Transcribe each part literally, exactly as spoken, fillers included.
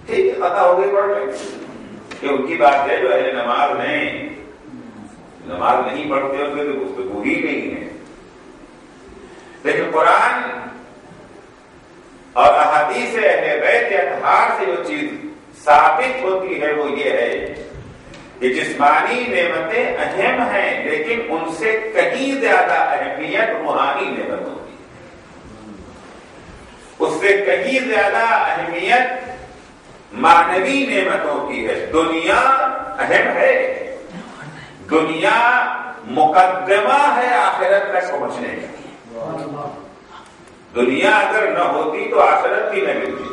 ٹھیک ہے خطا ہو گئی پڑھ لیں کہ ان کی بات ہے جو اہل نماز ہیں نماز نہیں پڑھتے ہوتے تو گفتگو ہی نہیں ہے. لیکن قرآن اور احادیث اہل بیت کے اطہار سے جو چیز ثابت ہوتی ہے وہ یہ ہے کہ جسمانی نعمتیں اہم ہیں لیکن ان سے کہیں زیادہ اہمیت روحانی نعمتوں کی. اس سے کہیں زیادہ اہمیت معنوی نعمتوں کی ہے. دنیا اہم ہے, دنیا مقدمہ ہے آخرت تک پہنچنے کی. دنیا اگر نہ ہوتی تو آخرت بھی نہ ملتی.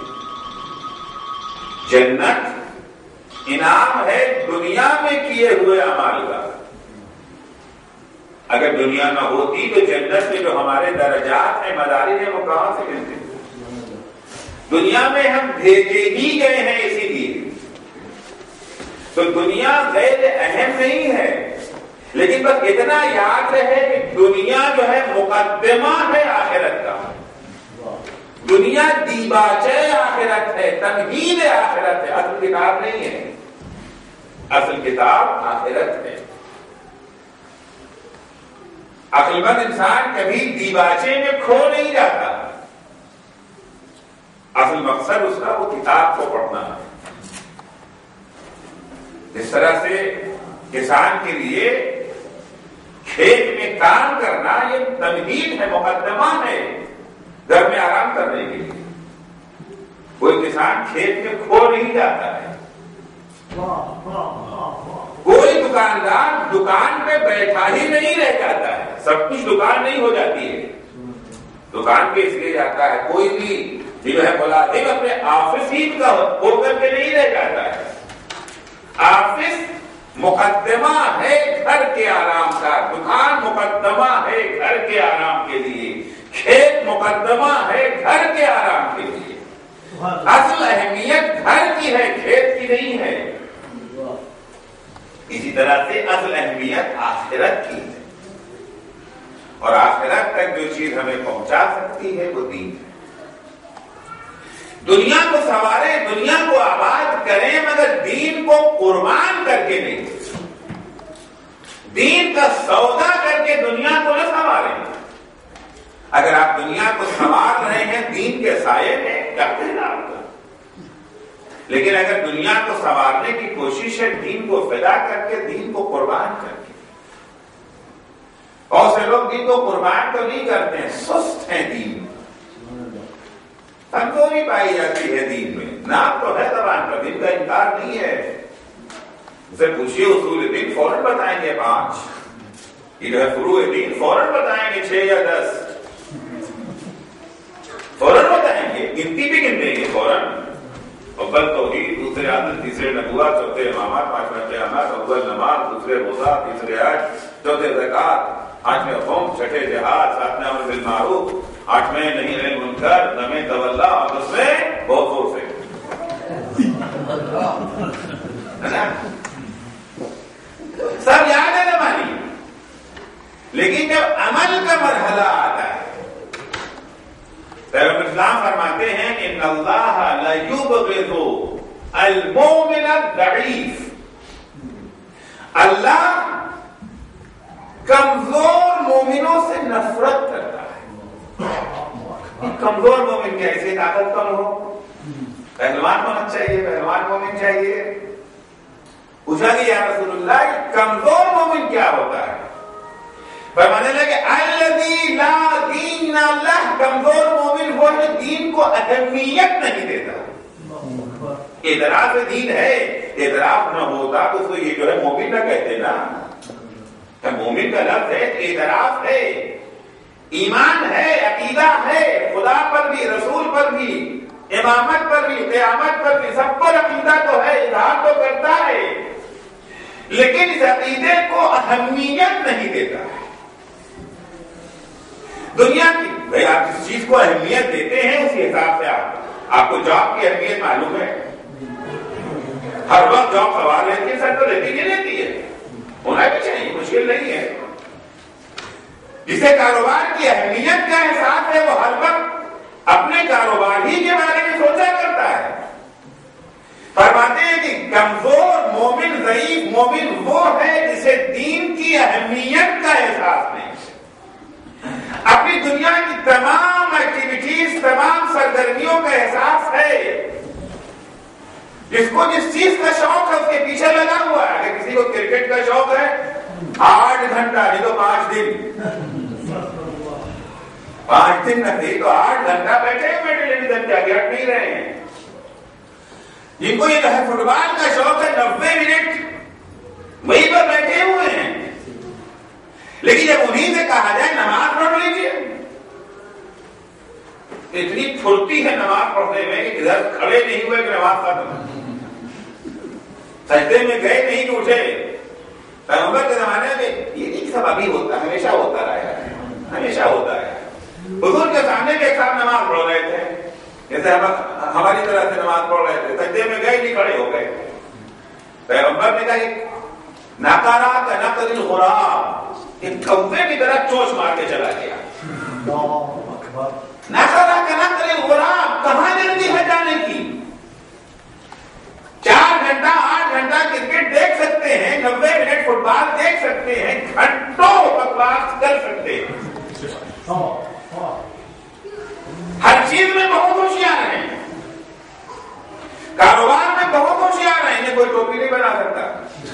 جنت انعام ہے دنیا میں کیے ہوئے اعمال کا. اگر دنیا نہ ہوتی تو جنت میں جو ہمارے درجات ہیں مدارج ہیں وہ کہاں سے ملتے؟ دنیا میں ہم بھیجے ہی گئے ہیں اسی لیے. تو دنیا غیر اہم نہیں ہے لیکن بس اتنا یاد رہے کہ دنیا جو ہے مقدمہ ہے آخرت کا. دنیا دیباچہ آخرت ہے, تمہید آخرت ہے, اصل کتاب نہیں ہے. اصل کتاب آخرت ہے. عقل مند انسان کبھی دیباچے میں کھو نہیں جاتا. اصل مقصد اس کا وہ کتاب کو پڑھنا ہے. جس طرح سے کسان کے لیے کھیت میں کام کرنا یہ تمہید ہے, مقدمہ ہے گھر میں آرام کرنے کے لیے. کوئی کسان کھیت میں کھو نہیں جاتا ہے. کوئی دکاندار دکان پہ بیٹھا ہی نہیں رہ جاتا ہے. سب کچھ دکان نہیں ہو جاتی ہے, دکان پہ اس لیے جاتا ہے. کوئی بھی جو ہے ملازم اپنے آفس ہی کا ہو کر کے نہیں رہ جاتا ہے. آفس مقدمہ ہے گھر کے آرام کا, دکان مقدمہ ہے گھر کے آرام کے لیے, کھیت مقدمہ ہے گھر کے آرام کے لیے. اصل اہمیت گھر کی ہے, کھیت کی نہیں ہے. اسی طرح سے اصل اہمیت آخرت کی ہے, اور آخرت تک جو چیز ہمیں پہنچا سکتی ہے وہ دین ہے. دنیا کو سنوارے, دنیا کو آباد کریں, مگر دین کو قربان کر کے نہیں. دین کا سودا کر کے دنیا کو نہ سنواریں. اگر آپ دنیا کو سنوار رہے ہیں دین کے سائے میں کرتے ہیں آپ کو, لیکن اگر دنیا کو سنوارنے کی کوشش ہے دین کو فدا کر کے, دین کو قربان کر کے. بہت سے لوگ دین کو قربان تو نہیں کرتے ہیں, سست ہیں دین, کمزوری پائی جاتی ہے دین میں. نام تو ہے زبان پر, دین کا انکار نہیں ہے. اسے پوچھیے اصول دین فوراً بتائیں گے پانچ, یہ جو ہے فروع دین فوراً بتائیں گے چھ یا دس, فوراً بتائیں گے, گنتی بھی گن دیں گے فوراً. اول توحید, دوسرے عدل, تیسرے نبوت, چوتھے امامات, پانچواں قیامت, اول نماز, دوسرے روزہ, تیسرے حج, چوتھے زکات, پانچویں قوم, چھٹے جہاد, ساتویں امر بالمعروف, آٹھویں نہیں ہے منکر, نویں تولا, اور دسویں بہت زور سے. سب یاد ہے زمانی, لیکن جب عمل کا مرحلہ آتا ہے پیغمبر اسلام فرماتے ہیں ان اللہ لا یبغض المؤمن الضعیف. اللہ کمزور مومنوں سے نفرت کرتا ہے. کمزور مومن کیسے طاقت کم ہو, پہلوان ہونا چاہیے, پہلوان مومن چاہیے. پوچھا کہ یا رسول اللہ کمزور مومن کیا ہوتا ہے؟ فرمانے لگے الذی لا دین لہ, کمزور مومن وہ جو دین کو اہمیت نہیں دیتا. اعتراف دین ہے, اعتراف نہ ہوتا تو اس کو یہ جو ہے مومن نہ کہتے نا. مومن کا لفظ ہے, اعتراف ہے, ایمان ہے, عقیدہ ہے, خدا پر بھی, رسول پر بھی, امامت پر بھی, قیامت پر بھی, سب پر عقیدہ تو ہے, اظہار تو کرتا ہے, لیکن اس عقیدے کو اہمیت نہیں دیتا ہے. دنیا کی بھائی آپ جس چیز کو اہمیت دیتے ہیں اسی حساب سے آپ آپ کو جاب کی اہمیت معلوم ہے. ہر وقت جاب سوال رہتی ہے, سر تو رہتی نہیں رہتی ہے, ہونا بھی چاہیے, مشکل نہیں ہے. جسے کاروبار کی اہمیت کا احساس ہے وہ ہر وقت اپنے کاروبار ہی کے بارے میں سوچا کرتا ہے. کمزور مومن، ضعیف مومن وہ ہے جسے دین کی اہمیت کا احساس نہیں ہے، اپنی دنیا کی تمام ایکٹیویٹیز، تمام سرگرمیوں کا احساس ہے، جس کو جس چیز کا شوق ہے اس کے پیچھے لگا ہوا ہے۔ اگر کسی کو کرکٹ کا شوق ہے، آٹھ گھنٹہ نہیں تو پانچ دن پانچ دن نہیں تو آٹھ گھنٹہ بیٹھے ہوئے ٹیلی ویژن کے آگے ہٹ نہیں رہے ہیں۔ جن کو یہ جو ہے فٹ بال کا شوق ہے، نبے منٹ وہیں پر بیٹھے ہوئے ہیں، لیکن جب انہیں سے کہا جائے نماز پڑھ لیجیے، اتنی پھرتی ہے نماز پڑھنے میں کہ ادھر کھڑے نہیں ہوئے کہ نماز ختم، سجدے میں گئے نہیں کہ اٹھے۔ پیغمبر کے زمانے میں یہ نہیں سب ابھی ہوتا، ہمیشہ ہوتا رہا ہے، ہمیشہ ہوتا ہے۔ حضور کے سامنے بھی ایک ساتھ نماز پڑھ رہے تھے، جیسے ہم ہماری طرح سے نماز پڑھ رہے تھے، سجدے میں گئے نہیں کھڑے ہو گئے۔ پیغمبر نے کہا نقرا کا نقر الغراب، ایک کوے کی طرح چونچ مار کے چلا گیا۔ نقرا کا نقر الغراب، کہاں جلدی ہے جانے کی؟ چار گھنٹہ آٹھ گھنٹہ کرکٹ دیکھ سکتے ہیں، نبے منٹ فٹ بال دیکھ سکتے ہیں، گھنٹوں بکواس کر سکتے ہیں، ہر چیز میں بہت ہوشیار ہیں، کاروبار میں بہت ہوشیار ہیں، انہیں کوئی ٹوپی نہیں بنا سکتا،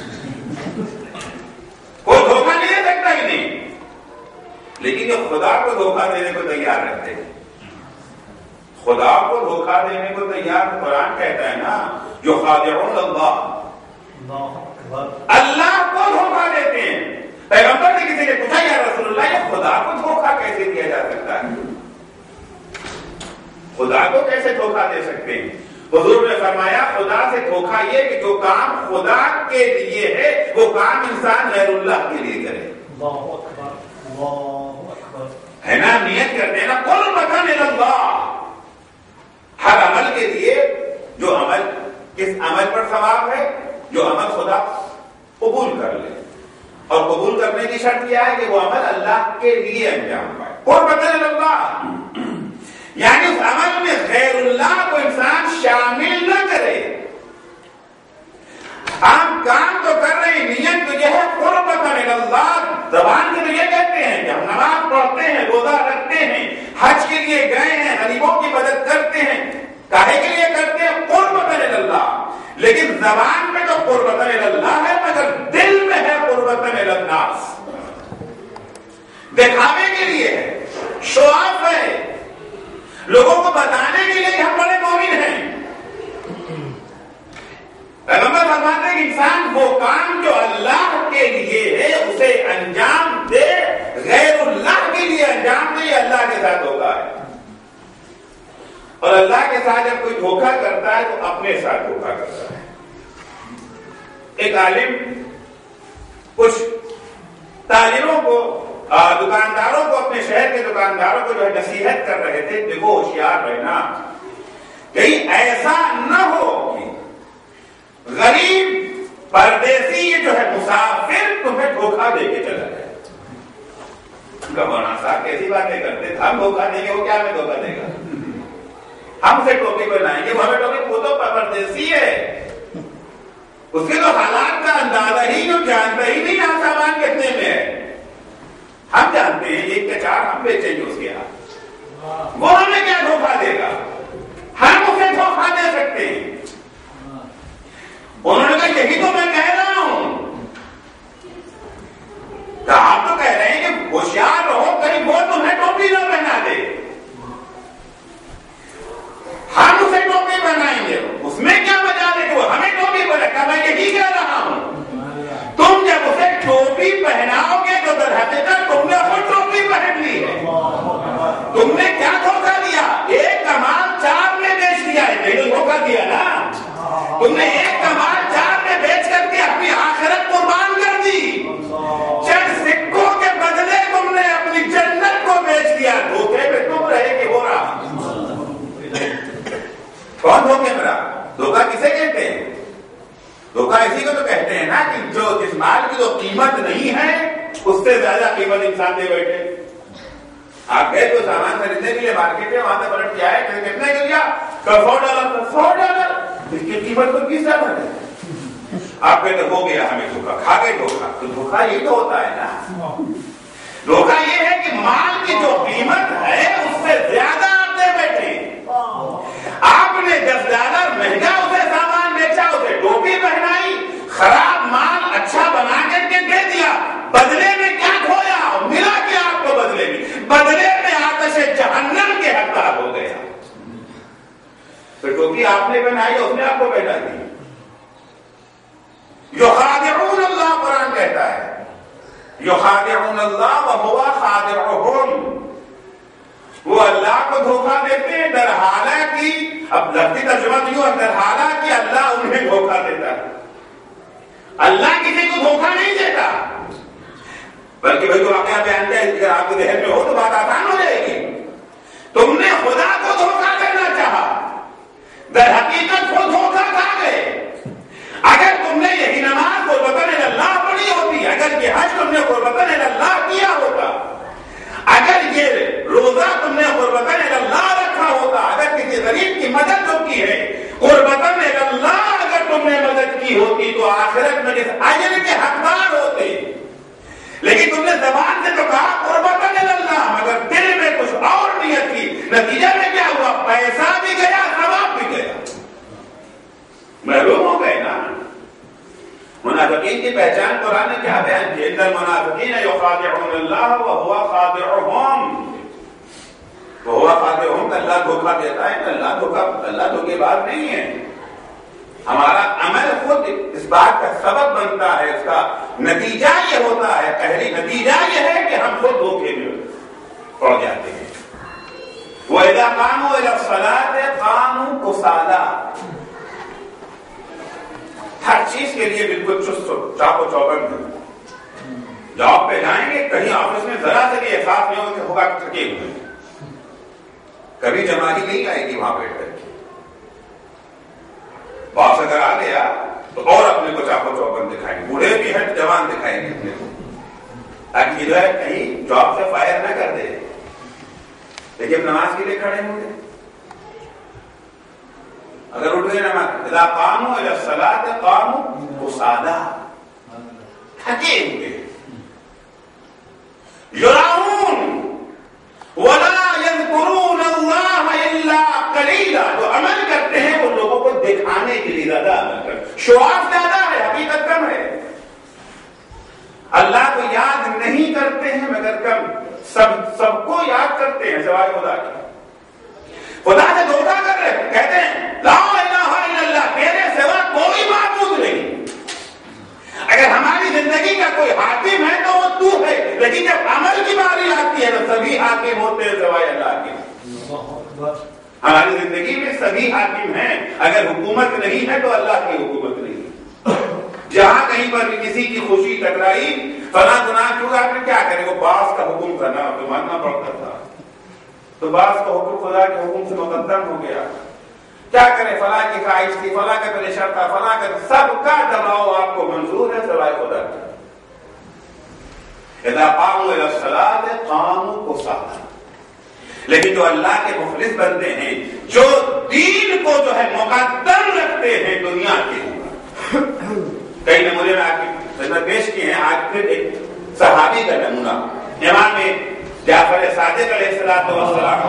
کوئی دھوکہ نہیں دے سکتا ہی نہیں، لیکن یہ خدا کو دھوکہ دینے کو تیار رہتے ہیں، خدا کو دھوکہ دینے کو تیار۔ قرآن کہتا ہے نا جو خادعون اللہ، اللہ کو دھوکہ دیتے ہیں۔ پیغمبر نے کسی نے پوچھا یا رسول اللہ یہ خدا کو دھوکہ کیسے دیا جا سکتا ہے، خدا کو کیسے دھوکہ دے سکتے ہیں؟ حضور نے فرمایا خدا سے دھوکہ یہ کہ جو کام خدا کے لیے ہے وہ کام انسان غیر اللہ کے لیے کرے۔ اللہ اکبر، اللہ اکبر، ہے نا؟ نیت کرتے ہیں نا قربۃ اللہ، ہر عمل کے لیے جو عمل کس عمل پر ثواب ہے، جو عمل خدا قبول کر لے، اور قبول کرنے کی شرط کیا ہے کہ وہ عمل اللہ کے لیے انجام پائے۔ قربۃ اللہ یعنی اس عمل میں غیر اللہ کو انسان شامل نہ کرے۔ ہم کام تو کر رہے ہیں، نیت تو یہ ہے قربۃ اللہ، زبان سے تو یہ کہتے ہیں کہ ہم نماز پڑھتے ہیں، روزہ رکھتے ہیں، حج کے لیے گئے ہیں، غریبوں کی مدد کرتے ہیں، کاہے کے لیے کرتے ہیں؟ قربۃ اللہ، لیکن زبان میں تو قربۃ اللہ ہے مگر دل میں ہے قربۃ الناس، دکھاوے کے لیے ہے، شو آف ہے، لوگوں کو بتانے کے لیے ہم بڑے مومن ہیں۔ پیغمبر فرماتے ہیں کہ انسان وہ کام جو اللہ کے لیے ہے اسے انجام دے، غیر اللہ کے لیے انجام دے، یہ اللہ کے ساتھ دھوکا ہے۔ اور اللہ کے ساتھ جب کوئی دھوکا کرتا ہے تو اپنے ساتھ دھوکا کرتا ہے۔ ایک عالم کچھ تاجروں کو، دکانداروں کو، اپنے شہر کے دکانداروں کو جو ہے نصیحت کر رہے تھے، دیکھو ہوشیار رہنا، کہیں ایسا نہ ہو کہ غریب پردیسی یہ جو ہے مسافر تمہیں دھوکہ دے کے چلا جائے۔ مولانا صاحب کیسی باتیں کرتے تھے، ہم دھوکہ دیں گے، وہ کیا ہمیں دھوکہ دے گا؟ ہم اسے ٹوپی بنائیں گے، وہ ہمیں ٹوپی، وہ تو پردیسی ہے، اس کے تو حالات کا اندازہ ہی جو جانتا ہی نہیں یہاں سامان کتنے میں ہے۔ ہم جانتے ہیں ایک کے چار ہم بیچیں گے اس کے ہاتھ، وہ ہمیں کیا دھوکہ دے گا؟ ہم اسے دھوکہ دے سکتے ہیں۔ انہوں نے کہا یہی تو میں کہہ رہا ہوں، تو آپ تو کہہ رہے ہیں کہ ہوشیار رہو کہیں وہ تمہیں ٹوپی نہ پہنا دے، ہم اسے ٹوپی بنائیں گے، اس میں کیا مزہ ہے کہ وہ ہمیں ٹوپی بنے گا؟ میں یہی کہہ رہا ہوں، تم جب اسے ٹوپی پہناؤ گے تو در حقیقت تم نے خود ٹوپی پہن لی ہے۔ تم نے کیا دھوکہ دیا؟ ایک کمال چار میں بیچ دیا ہے، نہیں دھوکہ دیا نا، تم نے ایک کمال چار میں بیچ کر کے اپنی آخرت قربان کر دی، چند سکوں کے بدلے تم نے اپنی جنت کو بیچ دیا، دھوکے میں تم رہے کہ وہ رہا۔ کون دھوکے میں رہا؟ دھوکہ کسے کہتے ہیں؟ دھوکہ اسی کو تو کہتے ہیں نا کہ جو جس مال کی جو قیمت نہیں ہے اس سے زیادہ قیمت انسان دے بیٹھے۔ آپ گئے تو سامان خریدنے کے لیے مارکیٹ میں، وہاں سے پلٹ کے آئے، کتنے کے لیا؟ سو ڈالر، سو ڈالر، اس کی قیمت تو بیس ڈالر ہے، آپ کہتے ہو گیا ہمیں دھوکا، کھا گئے دھوکا. تو دھوکا یہ تو ہوتا ہے نا، دھوکا یہ ہے کہ مال کی جو قیمت ہے اس سے زیادہ آپ دے بیٹھے. آپ نے دس ڈالر مہنگا اسے سامان بیچا، اسے ٹوپی پہنائی، خراب مال اچھا بنا کر کے دے دیا، بدلے میں کیا کھویا؟ ملا کیا آپ کو بدلے میں؟ بدلے میں آتش جہنم کے حقدار ہو گیا. تو ٹوپی آپ نے پہنائی، اس نے آپ کو پہنا دی. یخادعون اللہ، قرآن کہتا ہے یخادعون اللہ وہو خادعہم، وہ اللہ کو دھوکہ دیتے ہیں در حالہ کی، اب لفظی ترجمہ تو یوں ہے در حالہ کی اللہ انہیں دھوکہ دیتا ہے. اللہ کسی کو دھوکہ نہیں دیتا، بلکہ بھائی تو واقعہ بیان کیا، اگر آپ کے ذہن میں ہو تو بات آسان ہو جائے گی. تم نے خدا کو دھوکہ دینا چاہا، در حقیقت وہ دھوکہ کھا گئے. اگر تم نے یہی نماز قربتاً اللہ پڑھی ہوتی، اگر یہ حج تم نے قربتاً اللہ کیا ہوتا، اگر یہ روزہ تم نے قربتاً اللہ رکھا ہوتا، اگر کسی غریب کی مدد جو کی ہے قربتاً اللہ اگر تم نے مدد کی ہوتی تو آخرت میں اس اجر کے حقدار ہوتے. لیکن تم نے زبان سے تو کہا قربتاً اللہ، مگر دل میں کچھ اور نیت کی، نتیجہ میں کیا ہوا؟ پیسہ بھی گیا، ثواب بھی گیا، محروم ہو گئے نا. منافقین کی پہچان قرآن نے کیا بیان کی؟ ان المنافقین یخادعون اللہ وہو خادعہم، وہو خادعہم، اللہ دھوکہ دیتا ہے. اللہ دھوکہ، اللہ دھوکے باز نہیں ہے. ہمارا عمل خود اس بات کا سبب بنتا ہے، اس کا نتیجہ یہ ہوتا ہے، پہلی نتیجہ یہ ہے کہ ہم خود دھوکے میں پڑ جاتے ہیں. وَإِذَا قَامُوا إِلَى الصَّلَاةِ قَامُوا كُسَالَىٰ، ہر چیز کے لیے بالکل چست چاق و چوبند ہے. جاب پہ جائیں گے، کہیں آفس میں ذرا سے بھی احساس نہیں ہوگا کہ ہوگا تھکے ہوئے، کبھی جماعتی نہیں آئے گی وہاں بیٹھ کر. باس اگر آ گیا تو اور اپنے کو چاق و چوبند دکھائیں گے، بوڑھے بھی ہیں جوان دکھائیں گے اپنے کو، تاکہ جو ہے کہیں جاب سے فائر نہ کر دے. لیکن نماز کے لیے کھڑے ہوں گے، اگر اٹھ گئے نماز، اذا قاموا الى الصلاة قاموا كسالى، تھکے ہوئے. یراؤون ولا يذكرون الله الا قليلا، جو عمل کرتے ہیں وہ لوگوں کو دکھانے کے لیے زیادہ عمل کرتے ہیں. شو آف زیادہ ہے، حقیقت کم ہے. اللہ کو یاد نہیں کرتے ہیں مگر کم، سب سب کو یاد کرتے ہیں سوائے خدا کے. خدا سے دھوکہ کر رہے ہیں، کہتے ہیں لا الہ الا اللہ، تیرے سوا کوئی معبود نہیں. اگر ہماری زندگی کا کوئی حاکم ہے تو وہ تو ہے، لیکن جب عمل کی باری آتی ہے تو سبھی حاکم ہوتے ہیں سوائے اللہ کے. ہماری زندگی میں سبھی حاکم ہیں، اگر حکومت نہیں ہے تو اللہ کی حکومت نہیں. جہاں کہیں پر بھی کسی کی خوشی ٹکرائی، فلاں گناہ کیوں، آپ نے کیا کرے؟ وہ باس کا حکم کرنا تو ماننا پڑتا تھا، تو باس کا حکم خدا کے حکم سے مقدم ہو گیا. کیا کرے؟ فلاں کی خواہش تھی، فلاں کا پریشر تھا، فلاں کا، سب کا دباؤ آپ کو منظور ہے سوائے خدا کے. اذا قاموا الى الصلاة قاموا كسالى، لیکن جو اللہ کے مخلص بندے ہیں، جو دین کو جو ہے مقدم رکھتے ہیں دنیا کے اوپر. کئی نمونے میں آپ کی خدمت پیش کیے ہیں، آج پھر ایک صحابی کا نمونہ، امام جعفر صادق علیہ الصلوۃ والسلام،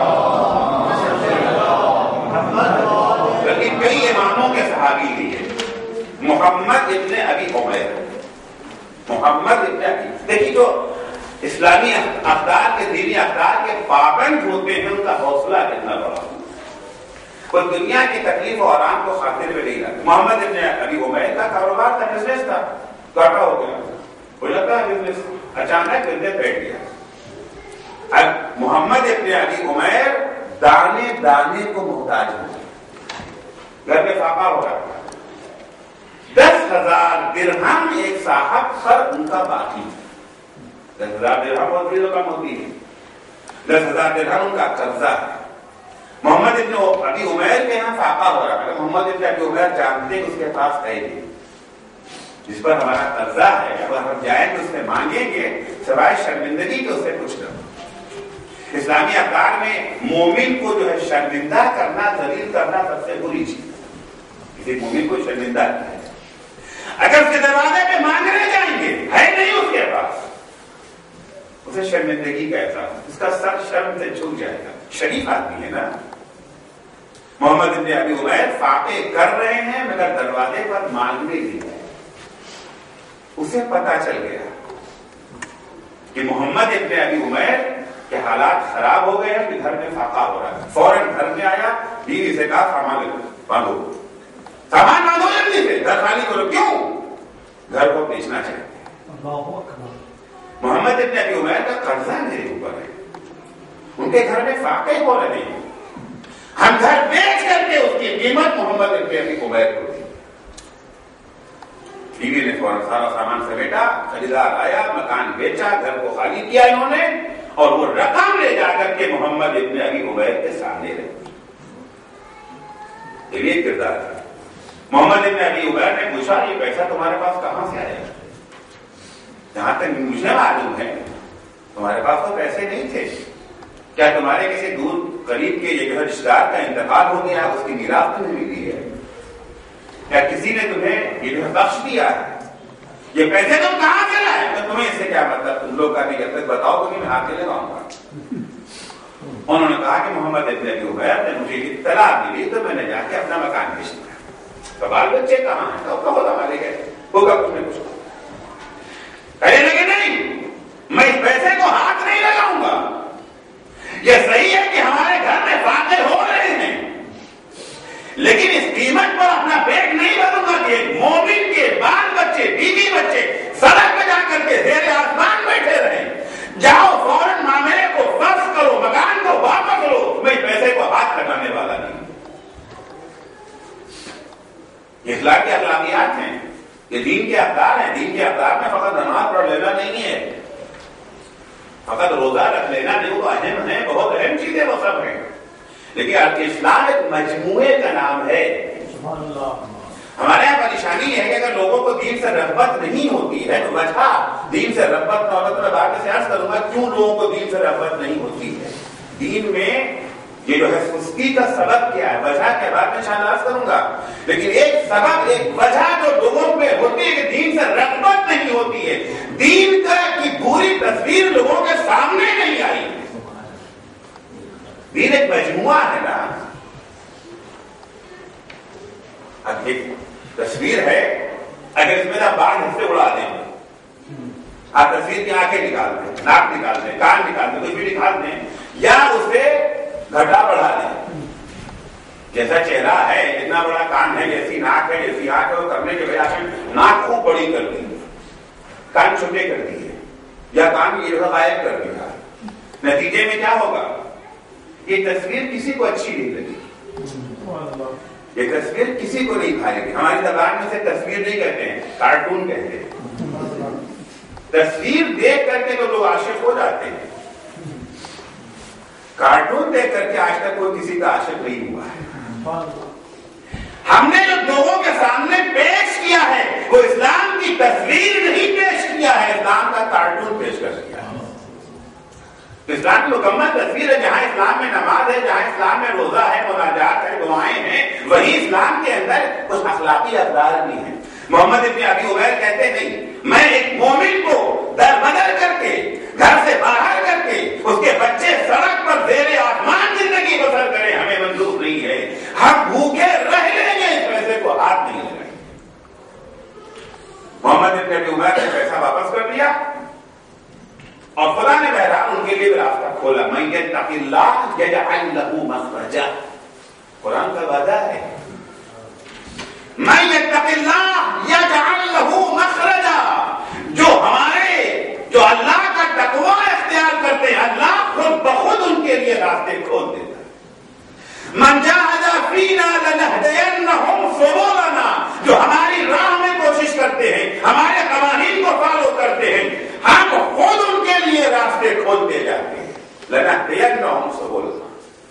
بلکہ کئی اماموں کے صحابی لیے محمد ابن ابی عمیر. محمد ابن ابی، دیکھیے جو اسلامی اقدار کے، دینی اقدار کے پابند ہوتے ہیں، ان کا حوصلہ کتنا بڑا. کوئی دنیا کی تکلیف و آرام کو خاطر میں نہیں رکھتا. محمد ابن ابی عمیر کا کاروبار تھا، بزنس تھا، گھاٹا ہو گیا، ہو جاتا ہے بزنس، اچانک بزنس بیٹھ گیا. اب محمد ابن ابی عمیر دانے دانے کو محتاج ہو، گھر میں فاقہ ہو رہا تھا. دس ہزار درہم ایک صاحب پر ان کا باقی، دس ہزار درہم بہت چیزوں کا ہوتی ہے، دس ہزار درہم ان کا قرضہ ہے. محمد ابن ابی عمیر کے یہاں فاقہ ہو رہا ہے. محمد ابن ابی عمیر جانتے ہیں کہ اس کے پاس ہے نہیں، جس پر ہمارا قرضہ ہے، اگر ہم جائیں تو اس سے مانگیں گے سوائے شرمندگی کے اس سے کچھ نہ. اسلامی اقدار میں مومن کو جو ہے شرمندہ کرنا، ذلیل کرنا سب سے بری چیز. کسی مومن کو شرمندہ کرنا، اگر کیا اس کے دروازے پہ مانگنے جائیں گے؟ ہے نہیں اس کے پاس. اسے شرمندگی کا احساس، اس کا سر شرم سے جھک جائے گا. شریف آدمی ہے نا. محمد ابن ابی عمیر فاقے کر رہے ہیں مگر دروازے پر مانگنے نہیں گئے. اسے پتا چل گیا کہ محمد ابن ابی عمیر کے حالات خراب ہو گئے ہیں کہ گھر میں فاقہ ہو رہا ہے. فوراً گھر میں آیا، بیوی سے کہا سامان باندھو، سامان باندھو جلدی سے، گھر خالی کرو. کیوں؟ گھر کو بیچنا چاہتے ہیں. محمد ابن ابی عمیر کا قرضہ میرے اوپر ہے، ان کے گھر میں فاقے ہو رہے ہیں، ہم گھر بیچ کر کے اس کی قیمت محمد ابن ابی عمیر کو دی. بیوی نے فوراً سارا سامان سمیٹا، خریدار آیا، مکان بیچا، گھر کو خالی کیا انہوں نے، اور وہ رقم لے جا کر کے محمد ابن ابی عمیر کے سامنے رکھی. یہ کردار ہے. محمد ابن ابی عمیر نے پوچھا یہ پیسہ تمہارے پاس کہاں سے آیا؟ جہاں تک مجھے معلوم ہے تمہارے پاس تو پیسے نہیں تھے. کیا تمہارے کسی دور قریب کے یہ رشتہ دار کا انتقال ہو گیا، اس کی میراث تمہیں ملی ہے؟ کیا کسی نے تمہیں یہ بخش دیا ہے؟ یہ پیسے تم کہاں سے لائے؟ تو تمہیں اس سے کیا مطلب؟ تم لوگ کا نہیں جب تک بتاؤ تو نہیں میں ہاتھ سے لگاؤں گا. انہوں نے کہا کہ محمد ابن ابی عمیر نے مجھے اطلاع ملی تو میں نے جا کے اپنا مکان بیچ دیا. تو بال بچے کہاں ہیں؟ تو کہو ہمارے گئے ہوگا کچھ نہ کچھ. کہنے لگے نہیں، میں اس پیسے کو ہاتھ نہیں لگاؤں گا. یہ صحیح ہے کہ ہمارے گھر میں فاقے ہو رہے ہیں، لیکن اس قیمت پر اپنا پیٹ نہیں بھروں گا کہ ایک مومن کے بال بچے، بیوی بچے سڑک پہ جا کر کے زیر آسمان بیٹھے رہیں. جاؤ فوراً معاملے کو فرض کرو، مکان کو واپس لو، میں اس پیسے کو ہاتھ لگانے والا نہیں. اخلاقی اخلاقیات ہیں، یہ دین کے اقدار ہیں. دین کے اقدار میں فقط نماز پڑھ لینا نہیں ہے، فقط روزہ رکھ لینا نہیں، وہ اہم ہے، بہت اہم چیزیں وہ سب ہیں. لیکن اسلام ایک مجموعے کا نام ہے. ہمارے یہاں پریشانی ہے کہ اگر لوگوں کو دین سے رغبت نہیں ہوتی ہے تو وجہ دین سے رغبت نوبت میں بعد سے عرض کروں گا کیوں لوگوں کو دین سے رغبت نہیں ہوتی ہے. دین میں یہ جو ہے سستی کا سبب کیا ہے، وجہ کے بعد میں انشاءاللہ عرض کروں گا. لیکن ایک سبب، ایک وجہ جو لوگوں میں ہوتی ہے کہ دین سے رغبت نہیں ہوتی ہے، دین کا کی پوری تصویر لوگوں کے سامنے نہیں آئی. دین ایک مجموعہ ہے نا. اب ایک تصویر ہے، اگر اس میں آپ بعض حصے اڑا دیں، آپ تصویر کی آنکھیں نکال دیں، ناک نکال دیں، کان نکال دیں، کچھ بھی نکال دیں، یا اسے گھٹا بڑھا دیں. جیسا چہرہ ہے، اتنا بڑا کان ہے، جیسی ناک ہے، جیسی آنکھ ہے، وہ کرنے کے بجائے آپ نے ناک خوب بڑی کر دی، کان چھوٹے کر دیے، یا کان یہ غائب کر دیا. نتیجے میں کیا ہوگا؟ یہ تصویر کسی کو اچھی نہیں لگی، یہ تصویر کسی کو نہیں بھائے گی. ہماری زبان میں سے تصویر نہیں کہتے ہیں، کارٹون کہتے ہیں. تصویر دیکھ کر کے تو لوگ عاشق ہو جاتے ہیں، کارٹون دیکھ کر کے آج تک کوئی کسی کا عاشق نہیں ہوا ہے. ہم نے جو لوگوں کے سامنے پیش کیا ہے وہ اسلام کی تصویر نہیں پیش کیا ہے، اسلام کا کارٹون پیش کر دیا ہے. اسلام کی مکمل تصویر ہے. جہاں اسلام میں نماز ہے، جہاں اسلام میں روزہ ہے، مناجات ہے، دعائیں ہیں، وہی اسلام کے اندر کچھ اخلاقی اقدار بھی ہیں. محمد ابن ابی عمیر کہتے نہیں، میں ایک مومن کو در بدر کر کے، گھر سے باہر کر کے، اس کے بچے سڑک پر زیر آسمان زندگی بسر کریں، ہمیں منظور نہیں ہے. ہم بھوکے رہ لیں گے، اس پیسے کو ہاتھ نہیں لگائیں. محمد ابن ابی عمیر نے پیسہ واپس کر دیا اور خدا نے بہرحال ان کے لیے راستہ کھولا. من یتق اللہ یجعل لہ مخرجا، قرآن کا وعدہ ہے. من یتق اللہ یجعل لہ مخرجا، جو ہمارے جو اللہ کا تقوی اختیار کرتے ہیں، اللہ خود بخود ان کے لیے راستے کھول دیتا ہے. من جاہد فینا لنہدینہم سبلنا، جو ہماری راہ میں کوشش کرتے ہیں، ہمارے قوانین کو فالو کرتے ہیں، ہم خود ان کے لیے راستے کھولتے جاتے ہیں. لنہدینہم سبلنا،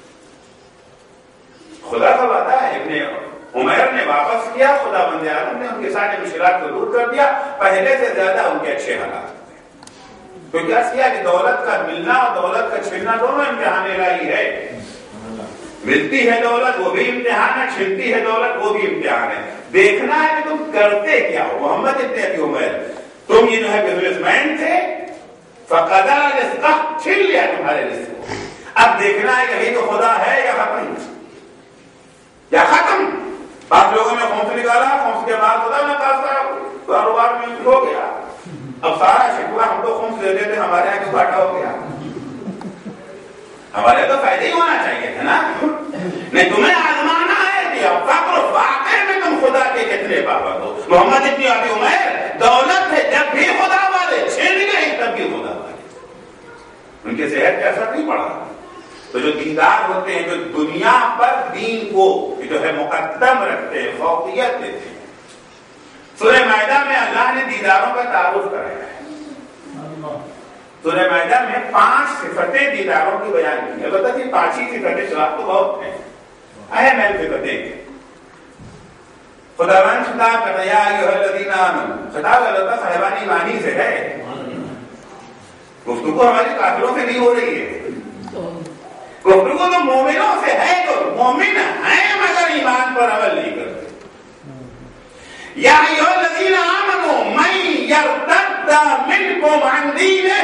خدا کا وعدہ ہے. ابن عمیر نے واپس کیا، خدا بند عالم نے ان کے سارے مشکلات کو دور کر دیا. پہلے سے زیادہ ان کے اچھے حالات تو کیا کیا کہ دولت کا ملنا اور دولت کا چھننا دونوں امتحان الہی ہے. ملتی ہے دولت وہ بھی امتحان ہے، چھنتی ہے دولت وہ بھی امتحان ہے. دیکھنا ہے کہ تم کرتے کیا ہو. محمد ابن ابی عمیر تم یہ جو ہے بزنس مین تھے, فقدر رزقہ چھین لیا تمہارے رزق کو, اب دیکھنا ہے کہ یہ تو خدا ہے یا ختم یا ختم. بعض لوگوں نے خمس نکالا, خمس کے بعد خدا نے کہا کاروبار میں ہو گیا, اب سارا شکوہ ہم تو خمس لیتے تھے, ہمارے یہاں کیوں گھاٹا ہو گیا, ہمارے تو فائدہ ہی ہونا چاہیے تھا نا. نہیں, تمہیں آزمانا ہے کہ فقر واقع میں تم خدا کے کتنے پابند ہو. محمد ابن ابی عمیر دولت ہے جب بھی خدا والے, چھین گئی تب بھی خدا والے, ان کے صحت کا اثر نہیں پڑا. تو جو دیندار ہوتے ہیں, جو دنیا پر دین کو جو ہے مقدم رکھتے ہیں, فوقیت دیتے ہیں. سورہ مائدہ میں اللہ نے دیداروں کا تعارف کرایا ہے. سورہ مائدہ میں پانچ صفتیں دیداروں کی بیان کی. البتہ یہ پانچ ہی صفتیں شراب تو بہت ہیں, اہم اہم صفتیں. خداوند خطاب کرتا یا ایھا الذین آمنوا, خطاب اللہ صاحبان ایمانی سے ہے. گفتگو ہماری کافروں سے نہیں ہو رہی ہے, گفتگو تو مومنوں سے ہے جو مومن ہیں مگر ایمان پر عمل نہیں کرتے. یا ایھا الذین آمنوا من یرتد منکم عن دینہ,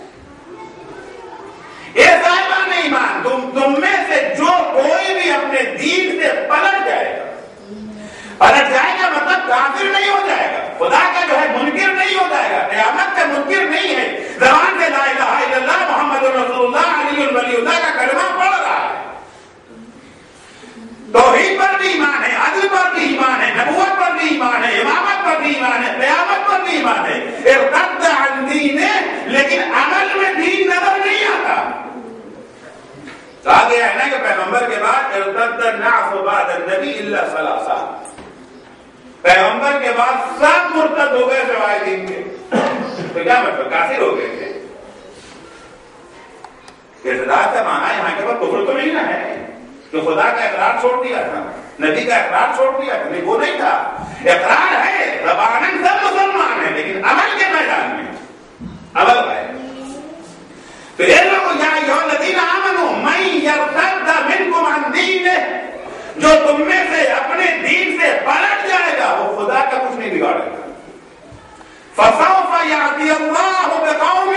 اے صاحبان ایمان تم تم میں سے جو کوئی بھی اپنے دین سے پلٹ جائے گا, پلٹ جائے گا مطلب کافر نہیں ہو جائے گا, خدا کا جو ہے منکر نہیں ہو جائے گا, قیامت کا منکر نہیں ہے, زبان سے لا الہ الا اللہ محمد رسول اللہ علی ولی اللہ کا کلمہ پڑھ رہا ہے, توحید پر بھی ایمان ہے, عدل پر بھی ایمان ہے, نبوت پر بھی ایمان ہے, امامت پر بھی ایمان ہے, قیامت پر بھی ایمان ہے, ارتد عن دینہ, لیکن عمل میں دین نظر نہیں آتا. کہا گیا ہے نا کہ پیغمبر کے بعد ارتد الناس بعد النبی الا ثلاثہ, پیغمبر کے بعد سب مرتد ہو گئے سوائے دین کے. تو کیا مطلب, کافر ہو گئے تھے. ارتداد کا معنی یہاں کے بعد کفر تو نہیں نہ ہے کہ خدا کا اقرار چھوڑ دیا تھا, نبی کا اقرار چھوڑ دیا تھا, نہیں وہ نہیں تھا. اقرار ہے, زباناً سب مسلمان ہیں, لیکن عمل کے میدان میں عمل ہے. تو یہ لوگ یا ایھا الذین آمنوا من یرتد منکم عن دینہ, جو تم میں سے اپنے دین سے پلٹ جائے گا وہ خدا کا کچھ نہیں بگاڑے گا. فسوف یأتی اللہ بقوم,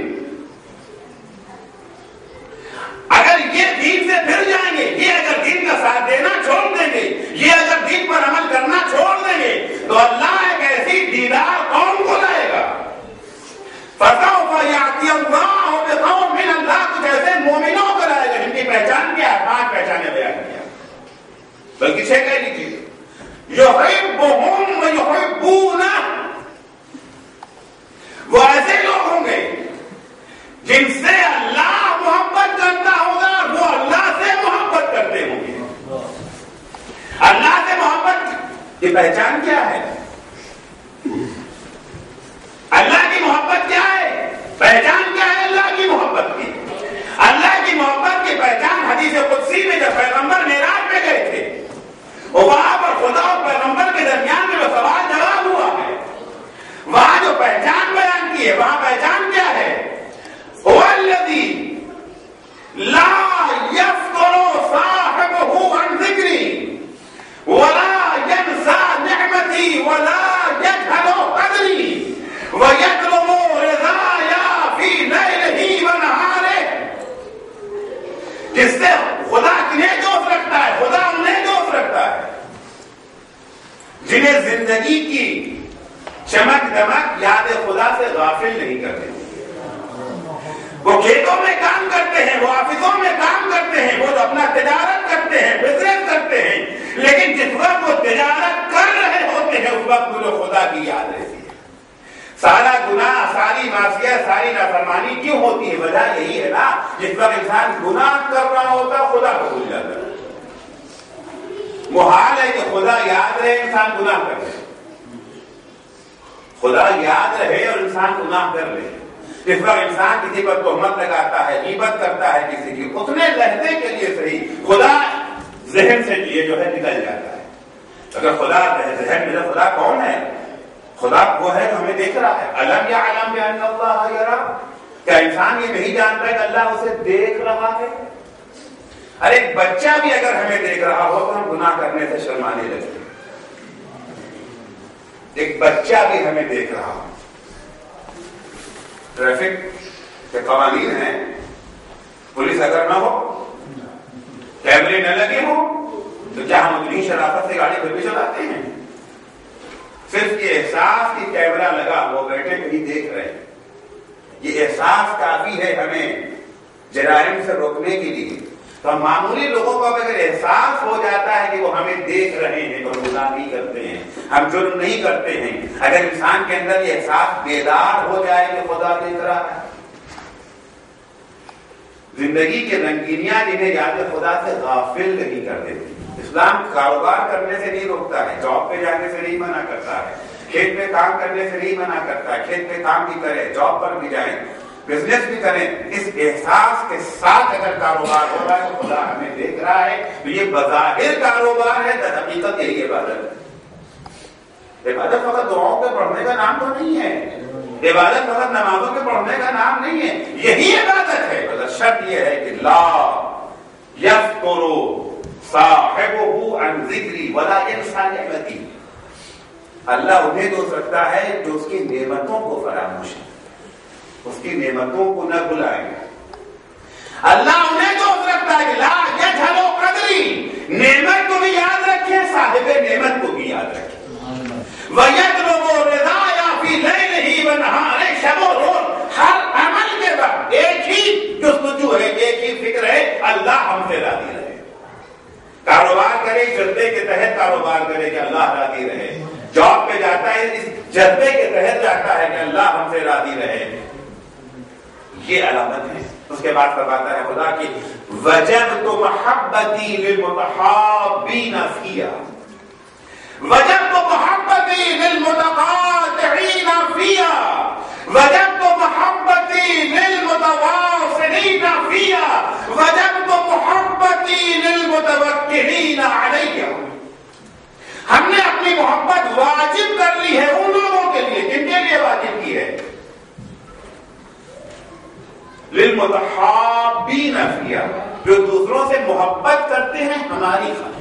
اگر یہ دین سے پھر جائیں گے, یہ اگر دین کا ساتھ دینا چھوڑ دیں گے, یہ اگر دین پر عمل کرنا چھوڑ دیں گے, تو اللہ ایک ایسی دیدار قوم کو لائے گا. فسوف یأتی اللہ بقوم, اللہ کچھ ایسے مومنوں کو لائے گا جن کی پہچان کیا ہے, پانچ پہچانے بیان کیا, بلکہ چھ کہہ لیجیے, یحبہم ویحبونہ, وہ ایسے لوگ ہوں گے جن سے اللہ محبت کرتا ہوگا اور وہ اللہ سے محبت کرتے ہوں گے. اللہ سے محبت کی پہچان کیا ہے, اللہ کی محبت کیا ہے, پہچان کیا ہے اللہ کی محبت کی. اللہ کی محبت کی پہچان حدیث قدسی میں جب پیغمبر معراج پہ گئے تھے, وہاں پر خدا اور پیغمبر کے درمیان میں جو سوال جواب ہوا ہے, وہاں جو پہچان بیان کی ہے, وہاں پہچان کیا ہے, هو الذی لا یفتر صاحبہ عن ذکری ولا ینسى نعمتی ولا یجہل قدری ویطلب رضایا فی لیلہ ونہارہ, جس سے خدا کنہیں دوست رکھتا ہے, خدا انہیں دوست رکھتا ہے, جنہیں زندگی کی چمک دمک یاد خدا سے غافل نہیں کرتے. وہ کھیتوں میں کام کرتے ہیں, وہ آفسوں میں کام کرتے ہیں, وہ اپنا تجارت کرتے ہیں, بزنس کرتے ہیں, لیکن جس وقت وہ تجارت کر رہے ہوتے ہیں اس وقت وہ خدا کی یاد رہتی ہے. سارا گناہ, ساری معصیت, ساری نافرمانی کیوں ہوتی ہے, وجہ یہی ہے نا, جس وقت انسان گناہ کر رہا ہوتا خدا کو بھول جاتا ہے. محال ہے کہ خدا یاد رہے انسان گناہ کر رہے, خدا یاد رہے اور انسان گناہ کر لے. جس وقت انسان کسی پر تہمت لگاتا ہے, غیبت کرتا ہے کسی کی, اتنے لہجے کے لیے صحیح خدا ذہن سے یہ جو ہے نکل جاتا ہے. اگر خدا ذہن میں, خدا کون ہے, خدا وہ ہے جو ہمیں دیکھ رہا ہے. الم یعلم بان اللہ یرا, کیا انسان یہ نہیں جانتا ہے کہ اللہ اسے دیکھ رہا ہے. ارے بچہ بھی اگر ہمیں دیکھ رہا ہو تو ہم گناہ کرنے سے شرمانے لگتے ہیں. ایک بچہ بھی ہمیں دیکھ رہا ہو. ٹریفک کے قوانین ہیں، پولیس اگر نہ ہو، کیمرے نہ لگے ہو، تو کیا ہم اتنی شرافت سے گاڑی پھر بھی چلاتے ہیں؟ صرف یہ احساس کہ کیمرہ لگا وہ بیٹھے کہیں دیکھ رہے ہیں، یہ احساس کافی ہے ہمیں جرائم سے روکنے کے لیے. تو ہم معمولی لوگوں کو اگر احساس ہو جاتا ہے کہ وہ ہمیں دیکھ رہے ہیں تو ہم گناہ نہیں کرتے ہیں، ہم جرم نہیں کرتے ہیں. اگر انسان کے اندر یہ احساس بیدار ہو جائے کہ خدا دیکھ رہا ہے، زندگی کے رنگینیاں جنہیں یاد خدا سے غافل نہیں کر دیتی. اسلام کاروبار کرنے سے نہیں روکتا ہے، جاب پہ جانے سے نہیں منع کرتا ہے، کھیت میں کام کرنے سے نہیں منع کرتا ہے. کھیت میں کام بھی کریں، جاب پر بھی جائیں، بزنس بھی کریں. اس احساس کے ساتھ اگر کاروبار ہو رہا ہے تو خدا ہمیں دیکھ رہا ہے. تو یہ بظاہر کاروبار ہے، در حقیقت یہی عبادت ہے. عبادت فقط دعاؤں کے پڑھنے کا نام تو نہیں ہے، عبادت فقط نمازوں کے پڑھنے کا نام نہیں ہے، یہی عبادت ہے. شرط یہ ہے کہ لا یفتر صاحبہ عن ذکری ولا ینسی نعمتی. اللہ انہیں دوست رکھتا ہے جو اس کی نعمتوں کو فراموش ہے، اس کی نعمتوں کو نہ بلائیں. اللہ انہیں دوست رکھتا ہے کہ لا یجہل قدری، نعمت کو بھی یاد رکھیں، صاحب نعمت کو بھی یاد رکھیں. وَيَطْلُبُ رِضَايَ فِي لَيْلِهِ وَنَهَارِهِ، شب و روز ہر عمل کے بعد ایک ہی جستجو ہے، ایک ہی فکر ہے، اللہ ہم سے راضی رہے. کاروبار کرے جذبے کے تحت کاروبار کرے کہ اللہ راضی رہے. جاب پہ جاتا ہے اس جذبے کے تحت جاتا ہے کہ اللہ ہم سے راضی رہے. یہ علامت ہے. اس کے بعد فرماتا ہے خدا کی وجبت محبتی للمتحابین فیہا، وجبت محبتی للمتقاطعین فیہا، وجبت محبتی للمتواصلین فیہا، وجبت محبتی للمتوکلین علیہ. ہم نے اپنی محبت واجب کر لی ہے ان لوگوں کے لیے. کن کے لیے واجب کی ہے؟ للمتحابین فیہا، جو دوسروں سے محبت کرتے ہیں ہماری خاطر.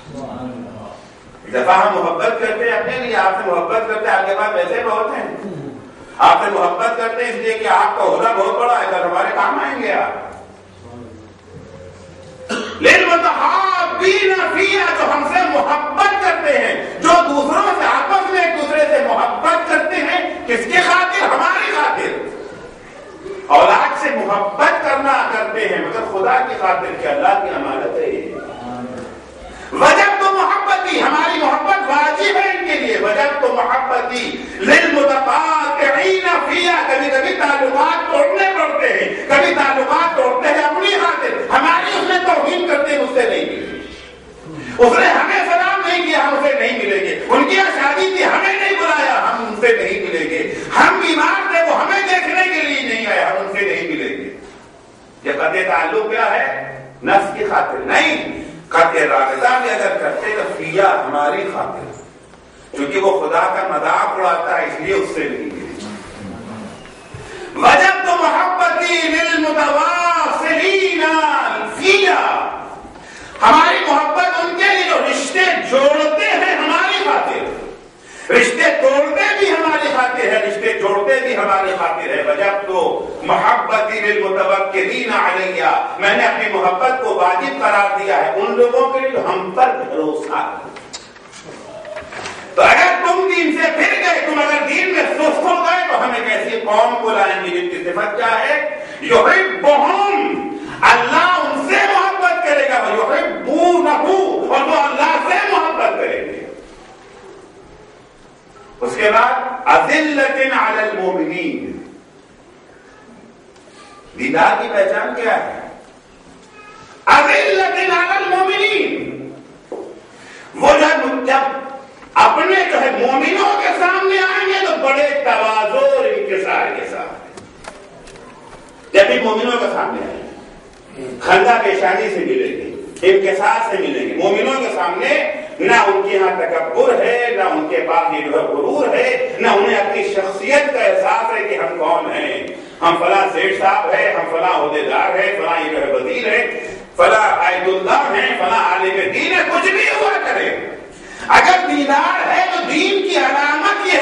دفعہ ہم محبت کرتے ہیں اپنے لیے، آپ سے محبت کرتے ہیں، آپ کے پاس پیسے بہت ہیں، آپ سے محبت کرتے ہیں اس لیے کہ آپ کا عہدہ بہت بڑا ہے، کل ہمارے کام آئیں گے آپ. للمتحابین فیہا، جو ہم سے محبت کرتے ہیں، جو دوسروں سے آپس میں ایک دوسرے سے محبت کرتے ہیں. کس کی خاطر؟ ہماری خاطر. اولاد سے محبت کرنا کرتے ہیں مگر خدا کی خاطر کہ اللہ کی امانت ہے. وجب تو محبتی، ہماری محبت واجب ہے ان کے لیے. وجب تو محبتی للمتقاطعین فیہا، کبھی کبھی تعلقات توڑنے پڑتے ہیں، کبھی تعلقات توڑتے ہیں اپنی خاطر. ہماری اس نے توہین کرتے مجھ سے نہیں ملے، اس نے ہمیں سلام نہیں کیا، ہم اسے نہیں ملیں گے. ان کی شادی تھی، ہمیں نہیں بلایا، ہم ان سے نہیں ملیں گے. ہم بیمار تھے، وہ ہمیں دیکھنے کے لیے نہیں آئے، ہم ان سے نہیں ملیں گے. یہ قطع تعلق کیا ہے؟ نفس کی خاطر نہیں. قطع رابطہ بھی اگر کرتے تو فیہا، ہماری خاطر، کیونکہ وہ خدا کا مذاق اڑاتا ہے اس لیے اس سے نہیں ملے. وجب تو محبتی للمتواصلین فیہا، ہماری محبت ان کے لیے جو رشتے جوڑتے ہیں ہماری خاطر، رشتے توڑتے بھی ہماری خاطر ہے، رشتے جوڑتے بھی ہماری خاطر ہے. وجب تو محبتی للمتوکلین علیہ، میں نے اپنی محبت کو واجب قرار دیا ہے ان لوگوں کے لیے جو ہم پر بھروسہ کرتے. تو اگر تم دین سے پھر گئے، تم اگر دین میں سست ہو گئے تو ہم ایک ایسی قوم کو لائیں گے جن کی صفت کیا ہے؟ یحبہم، اللہ ان سے محبت کرے گا، ویحبونہ، اور وہ اللہ سے محبت کریں گے. اس کے بعد اذلۃ علی المؤمنین، دیندار کی پہچان کیا ہے؟ اذلۃ علی المؤمنین، وہ جب اپنے جو ہے مومنوں کے سامنے آئیں گے تو بڑے تواضع اور انکسار کے ساتھ. جب بھی مومنوں کے سامنے آئیں گے خندہ پیشانی سے ملیں گے، انکسار سے ملیں گے. مومنوں کے سامنے نہ ان کے یہاں تکبر ہے، نہ ان کے پاس یہ جو ہے غرور ہے، نہ انہیں اپنی شخصیت کا احساس ہے کہ ہم کون ہیں، ہم فلاں سیٹھ صاحب ہے، ہم فلاں عہدیدار ہے، فلاں یہ جو ہے وزیر ہے، فلاں عائد اللہ ہے، فلاں عالم دین ہے. کچھ بھی ہوا کرے، اگر دیندار ہے تو دین کی علامت یہ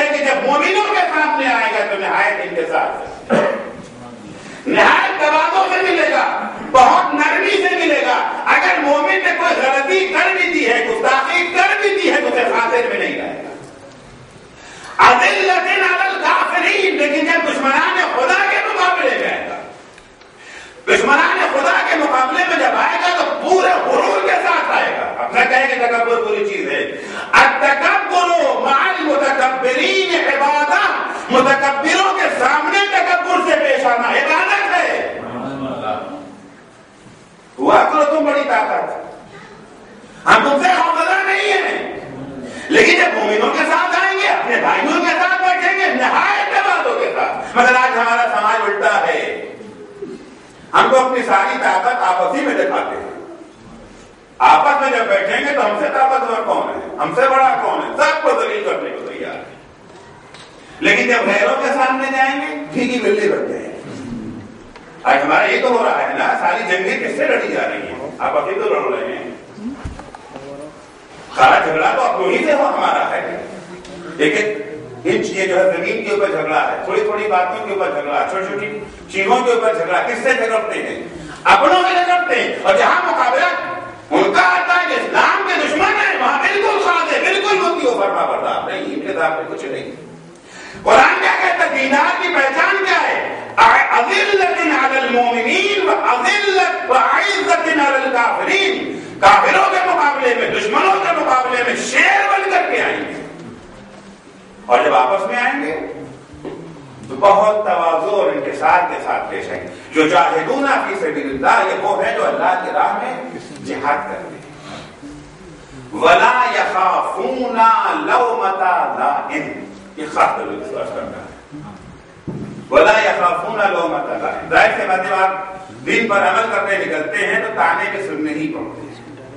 اذلۃ علی الکافرین، لیکن جب دشمنان خدا کے مقابلے میں آئے گا، دشمنان خدا کے مقابلے میں جب آئے گا تو پورے غرور کے ساتھ آئے گا. اپنا کہے کہ تکبر بری چیز ہے. التکبر مع المتکبرین عبادہ، متکبروں کے سامنے تکبر سے پیش آنا عبادت ہے. ہوا کرو تم بڑی طاقت، ہم تم سے خوفزدہ نہیں ہیں، لیکن جب مومنوں کے ساتھ آئیں گے، اپنے بھائیوں کے ساتھ بیٹھیں گے نہایت باتوں کے ساتھ. مگر آج ہمارا سماج الٹا ہے، ہم کو اپنی ساری طاقت آپس ہی میں دکھاتے ہیں. آپس میں جب بیٹھیں گے تو ہم سے طاقتور کون ہے، ہم سے بڑا کون ہے، سب کو ذلیل کرنے کو تیار ہے. لیکن جب غیروں کے سامنے جائیں گے بھیگی بلی بن جائیں گے. آج ہمارا یہ تو ہو رہا ہے نا، ساری جنگیں کس سے لڑی جا رہی ہیں، آپ ابھی تو لڑ رہے ہیں. سارا جھگڑا تو اب وہی سے ہو ہمارا ہے. لیکن یہ جو ہے زمین کے اوپر جھگڑا ہے، تھوڑی تھوڑی باتوں کے اوپر جھگڑا، چھوٹی چھوٹی چیزوں کے اوپر جھگڑا. کس سے جھگڑتے ہیں؟ اپنوں سے جھگڑتے ہیں. اور جہاں مقابلہ ان کا آتا ہے کہ اسلام کے دشمن ہے، وہاں بالکل خاص ہے، بالکل ان کی فرما بردار نہیں، ان کے ساتھ کچھ نہیں. قرآن کیا کہتا ہے؟ دیندار کی پہچان کیا ہے؟ اذلۃ علی المؤمنین واذلۃ وعزۃ علی الکافرین. کافروں کے مقابلے میں، دشمنوں کے مقابلے میں شیر بن کر کے آئیں گے. اور جب آپس میں آئیں گے تو بہت تواضع اور انکسار کے ساتھ پیش آئیں گے. جو جاہدون فی سبیل اللہ، یہ وہ ہے جو اللہ کی راہ میں جہاد کرتے ہیں. ولا یخافون لومۃ لائم، یہ خاص طور سے سوچ کرنا ہے. ولا یخافون لومۃ لائم، ظاہر سی بات ہے، آپ دین پر عمل کرنے نکلتے ہیں تو تانے بھی سننے ہی پڑتے ہیں.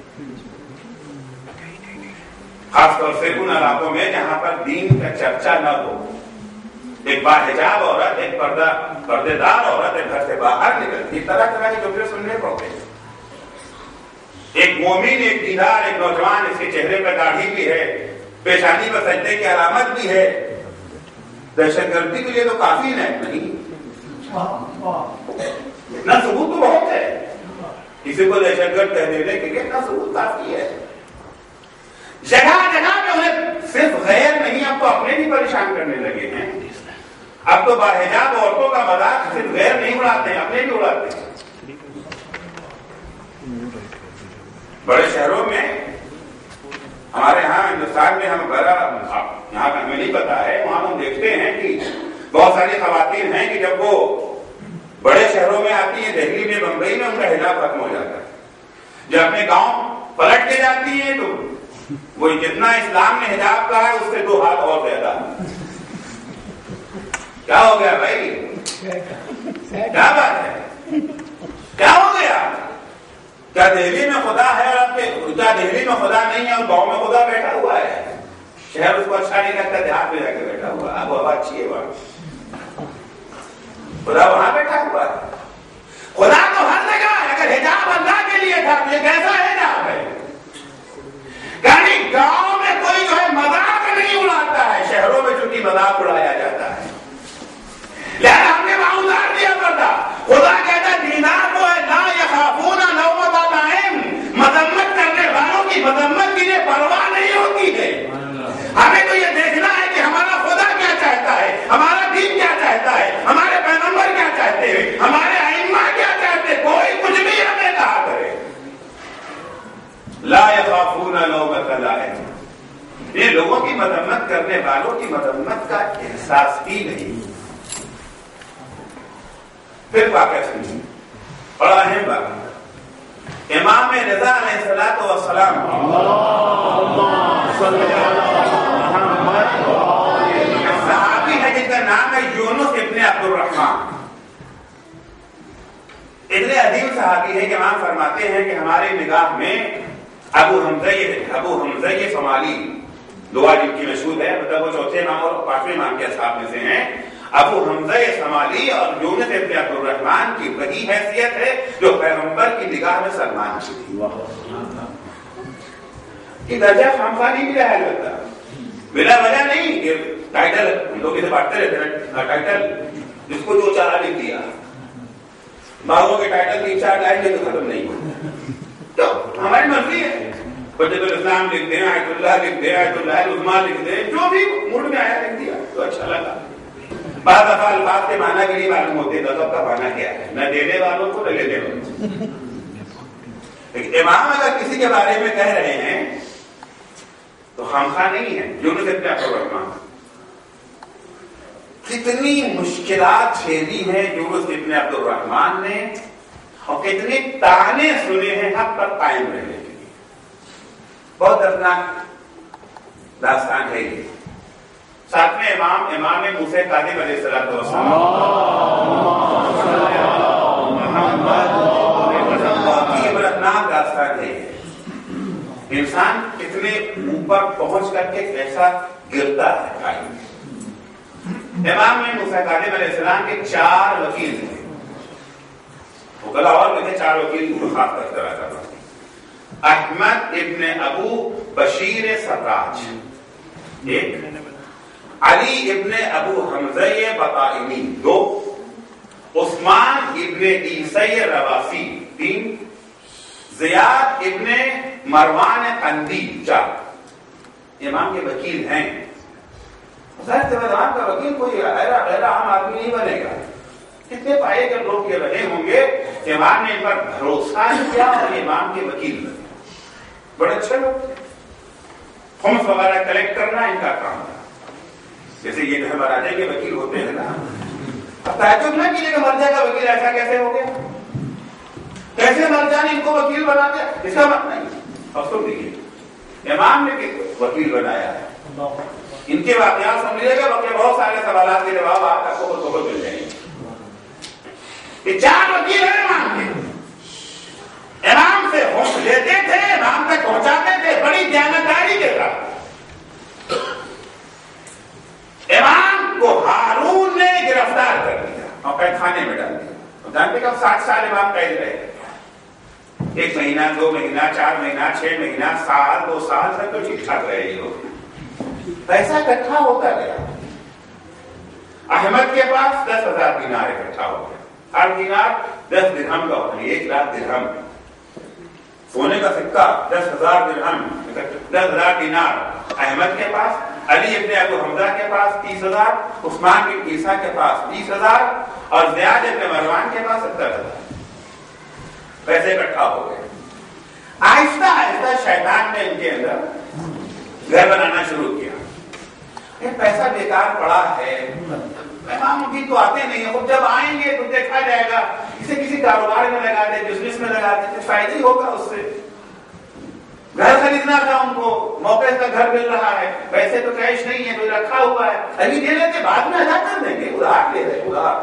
خاص طور سے ان علاقوں میں جہاں پر دین کا چرچا نہ ہو. ایک باحجاب عورت، ایک پردہ پردے دار عورت ایک گھر سے باہر نکلتی، طرح طرح کے جملے سننے پڑتے ہیں. ایک مومن، ایک دیندار، ایک نوجوان، اس کے چہرے پہ داڑھی بھی ہے، پیشانی پر سجدے کی علامت بھی ہے. دہشت گردی کے لیے تو کافی ہے نہیں، اتنا ثبوت تو بہت ہے. کسی کو دہشت گرد کہہ دینے کے لیے اتنا ثبوت کافی ہے. جگہ جگہ پہ انہیں صرف غیر نہیں، اب تو اپنے بھی پریشان کرنے لگے ہیں. اب تو باحجاب عورتوں کا مذاق صرف غیر نہیں اڑاتے ہیں، اپنے بھی اڑاتے ہیں. بڑے شہروں میں، ہمارے ہاں ہندوستان میں، ہم بڑا یہاں کا ہمیں نہیں پتا ہے، وہاں ہم دیکھتے ہیں کہ بہت ساری خواتین ہیں کہ جب وہ بڑے شہروں میں آتی ہیں، دہلی میں، بمبئی میں، ان کا حجاب ختم ہو جاتا ہے. جب اپنے گاؤں پلٹ کے جاتی ہیں تو وہ جتنا اسلام نے حجاب کہا ہے اس سے دو ہاتھ اور زیادہ. کیا ہو گیا بھائی؟ کیا بات ہے؟ کیا ہو گیا؟ کیا دہلی میں خدا ہے اور آپ کے کیا دہلی میں خدا نہیں ہے اور گاؤں میں خدا بیٹھا ہوا ہے؟ شہر اس کو اچھا نہیں لگتا، دیہات میں جا کے بیٹھا ہوا ہے. اب ہوا اچھی ہے وہاں، خدا وہاں بیٹھا ہوا ہے. خدا تو ہر جگہ ہے. اگر حجاب اللہ کے لیے تھا تو یہ کیسا حجاب ہے؟ یعنی گاؤں میں کوئی جو ہے مذاق نہیں اڑاتا ہے، شہروں میں چونکہ مذاق اڑایا جاتا ہے. لہذا ہم نے وہاں اتار دیا پردہ. خدا کہتا ہے دیندار وہ ہے لا یخافون لومۃ لائم، مذمت کرنے والوں کی مذمت کی پرواہ نہیں ہوتی ہے. ہمیں تو یہ دیکھنا ہے کہ ہمارا خدا کیا چاہتا ہے، ہمارا دین کیا چاہتا ہے، ہمارے پیغمبر کیا چاہتے ہیں، ہمارے ائمہ کیا چاہتے ہیں. کوئی کچھ بھی ہمیں کہا کرے. لا یخافون لومۃ لائم، یہ لوگوں کی مذمت کرنے والوں کی مذمت کا احساس ہی نہیں. پھر واقعہ سنیے، بڑا اہم واقعہ. امام رضا علیہ الصلوۃ والسلام صحابی ہے جن کا نام ہے یونس ابن عبد الرحمن. اتنے عظیم صحابی ہے کہ امام فرماتے ہیں کہ ہمارے نگاہ میں ابو حمزہ ابو حمزہ صومالی، دعا جن کی مشہور ہے، مطلب وہ چوتھے امام اور پانچویں امام کے اصحاب میں سے ہیں. ابو حمزہ صومالی اور یونس ابن عبد الرحمن کی وہی حیثیت ہے جو پیغمبر کی نگاہ میں سلمان کی تھی. کہ درجہ خامخواہ نہیں ملا ہے، لگتا بلا وجہ نہیں کہ ٹائٹل لوگ اسے بانٹتے رہتے ہیں. ٹائٹل جس کو جو چارہ لکھ دیا، باغوں کے ٹائٹل تین چار لائن کے تو ختم نہیں ہوتے. تو ہماری مرضی ہے، حجت الاسلام لکھ دیں، آیت اللہ لکھ دیں، آیت اللہ العظمیٰ لکھ دیں، جو بھی موڈ میں آیا لکھ دیا تو اچھا لگا. بعض دفعہ الفاظ کے معنی بھی نہیں معلوم ہوتے، غضب کا معنی کیا ہے، نہ دینے والوں کو نہ لینے والوں کو. امام اگر کسی کے بارے میں کہہ رہے ہیں تو خامخواہ نہیں ہے. یونس ابن عبد الرحمن کتنی مشکلات جھیلی ہیں یونس ابن عبد الرحمن نے، اور کتنے طعنے سنے ہیں حق پر قائم رہنے کے لیے. بہت دردناک داستان ہے یہ. ساتویں امام امام موسیٰ کاظم علیہ الصلوۃ والسلام بہت ہی عبرتناک داستان ہے. انسان کتنے اوپر پہنچ کر کے کیسا گرتا ہے. امام موسیٰ کاظم علیہ السلام کے چار وکیل تھے. اور میں تھے چار وکیل کو خاص کر کرا کرنا. احمد ابن ابو بشیر سراج ایک، علی ابن ابو حمزہ بطائنی دو، عثمان ابن عیسی رواسی تین، زیاد ابن مروان قندی چار. امام کے وکیل ہیں. امام کا وکیل کوئی غیرہ غیرہ عام آدمی نہیں بنے گا. کتنے پائے کے لوگ یہ رہے ہوں گے، امام نے ان پر بھروسہ کیا اور امام کے وکیل بنے. بڑے اچھے لوگ، خمس وغیرہ کلیکٹ کرنا ان کا کام تھا. جیسے یہ جو ہے مہاراجا کے وکیل ہوتے ہیں نا، اب تعجب نہ کیجیے کہ مہاراجا کا وکیل ایسا کیسے ہو گیا، کیسے مہاراجا نے ان کو وکیل بنا دیا. اس کا مطلب نہیں. اب سن لیجیے، امام نے وکیل بنایا ہے. ان کے واقعات سن لیجیے گا، باقی بہت سارے سوالات کے جواب آپ کو بہت مل جائیں گے. یہ چار وکیل ہیں امام کے. امام سے حکم لیتے تھے، امام تک پہنچاتے تھے بڑی دیانتداری کے ساتھ. امام کو ہارون نے گرفتار کر دیا اور قید خانے میں ڈال دیا. جانتے کب ساٹھ سال امام قید رہے. ایک مہینہ، دو مہینہ، چار مہینہ، چھ مہینہ، سال، دو سال تک تو ٹھیک ٹھاک رہے یہ لوگ. پیسہ اکٹھا ہوتا گیا. احمد کے پاس دس ہزار دینار اکٹھا ہو گیا. ہر دینار دس درہم کا ہوتا ہے، ایک لاکھ درہم. سونے کا سکہ دس ہزار درہم، دس ہزار دینار احمد کے پاس. علی ابن ابو حمزہ کے پاس تیس ہزار، عثمان بن عیسیٰ کے پاس بیس ہزار اور زیاد ابن مروان کے پاس ستر ہزار. پیسے اکٹھا ہو گئے. آہستہ آہستہ شیطان نے ان کے اندر گھر بنانا شروع کیا. یہ پیسہ بیکار پڑا ہے، امام بھی تو آتے نہیں ہیں، خود جب آئیں گے تو دیکھا جائے گا، اسے کسی کاروبار میں لگا دے، بزنس میں لگا دے، کچھ فائدہ ہی ہوگا اس سے. گھر خریدنا تھا ان کو، موقع سے گھر مل رہا ہے، پیسے تو کیش نہیں ہے، کوئی رکھا ہوا ہے، ابھی دے لیتے بعد میں ادا کر دیں گے، ادھار لے رہے ادھار.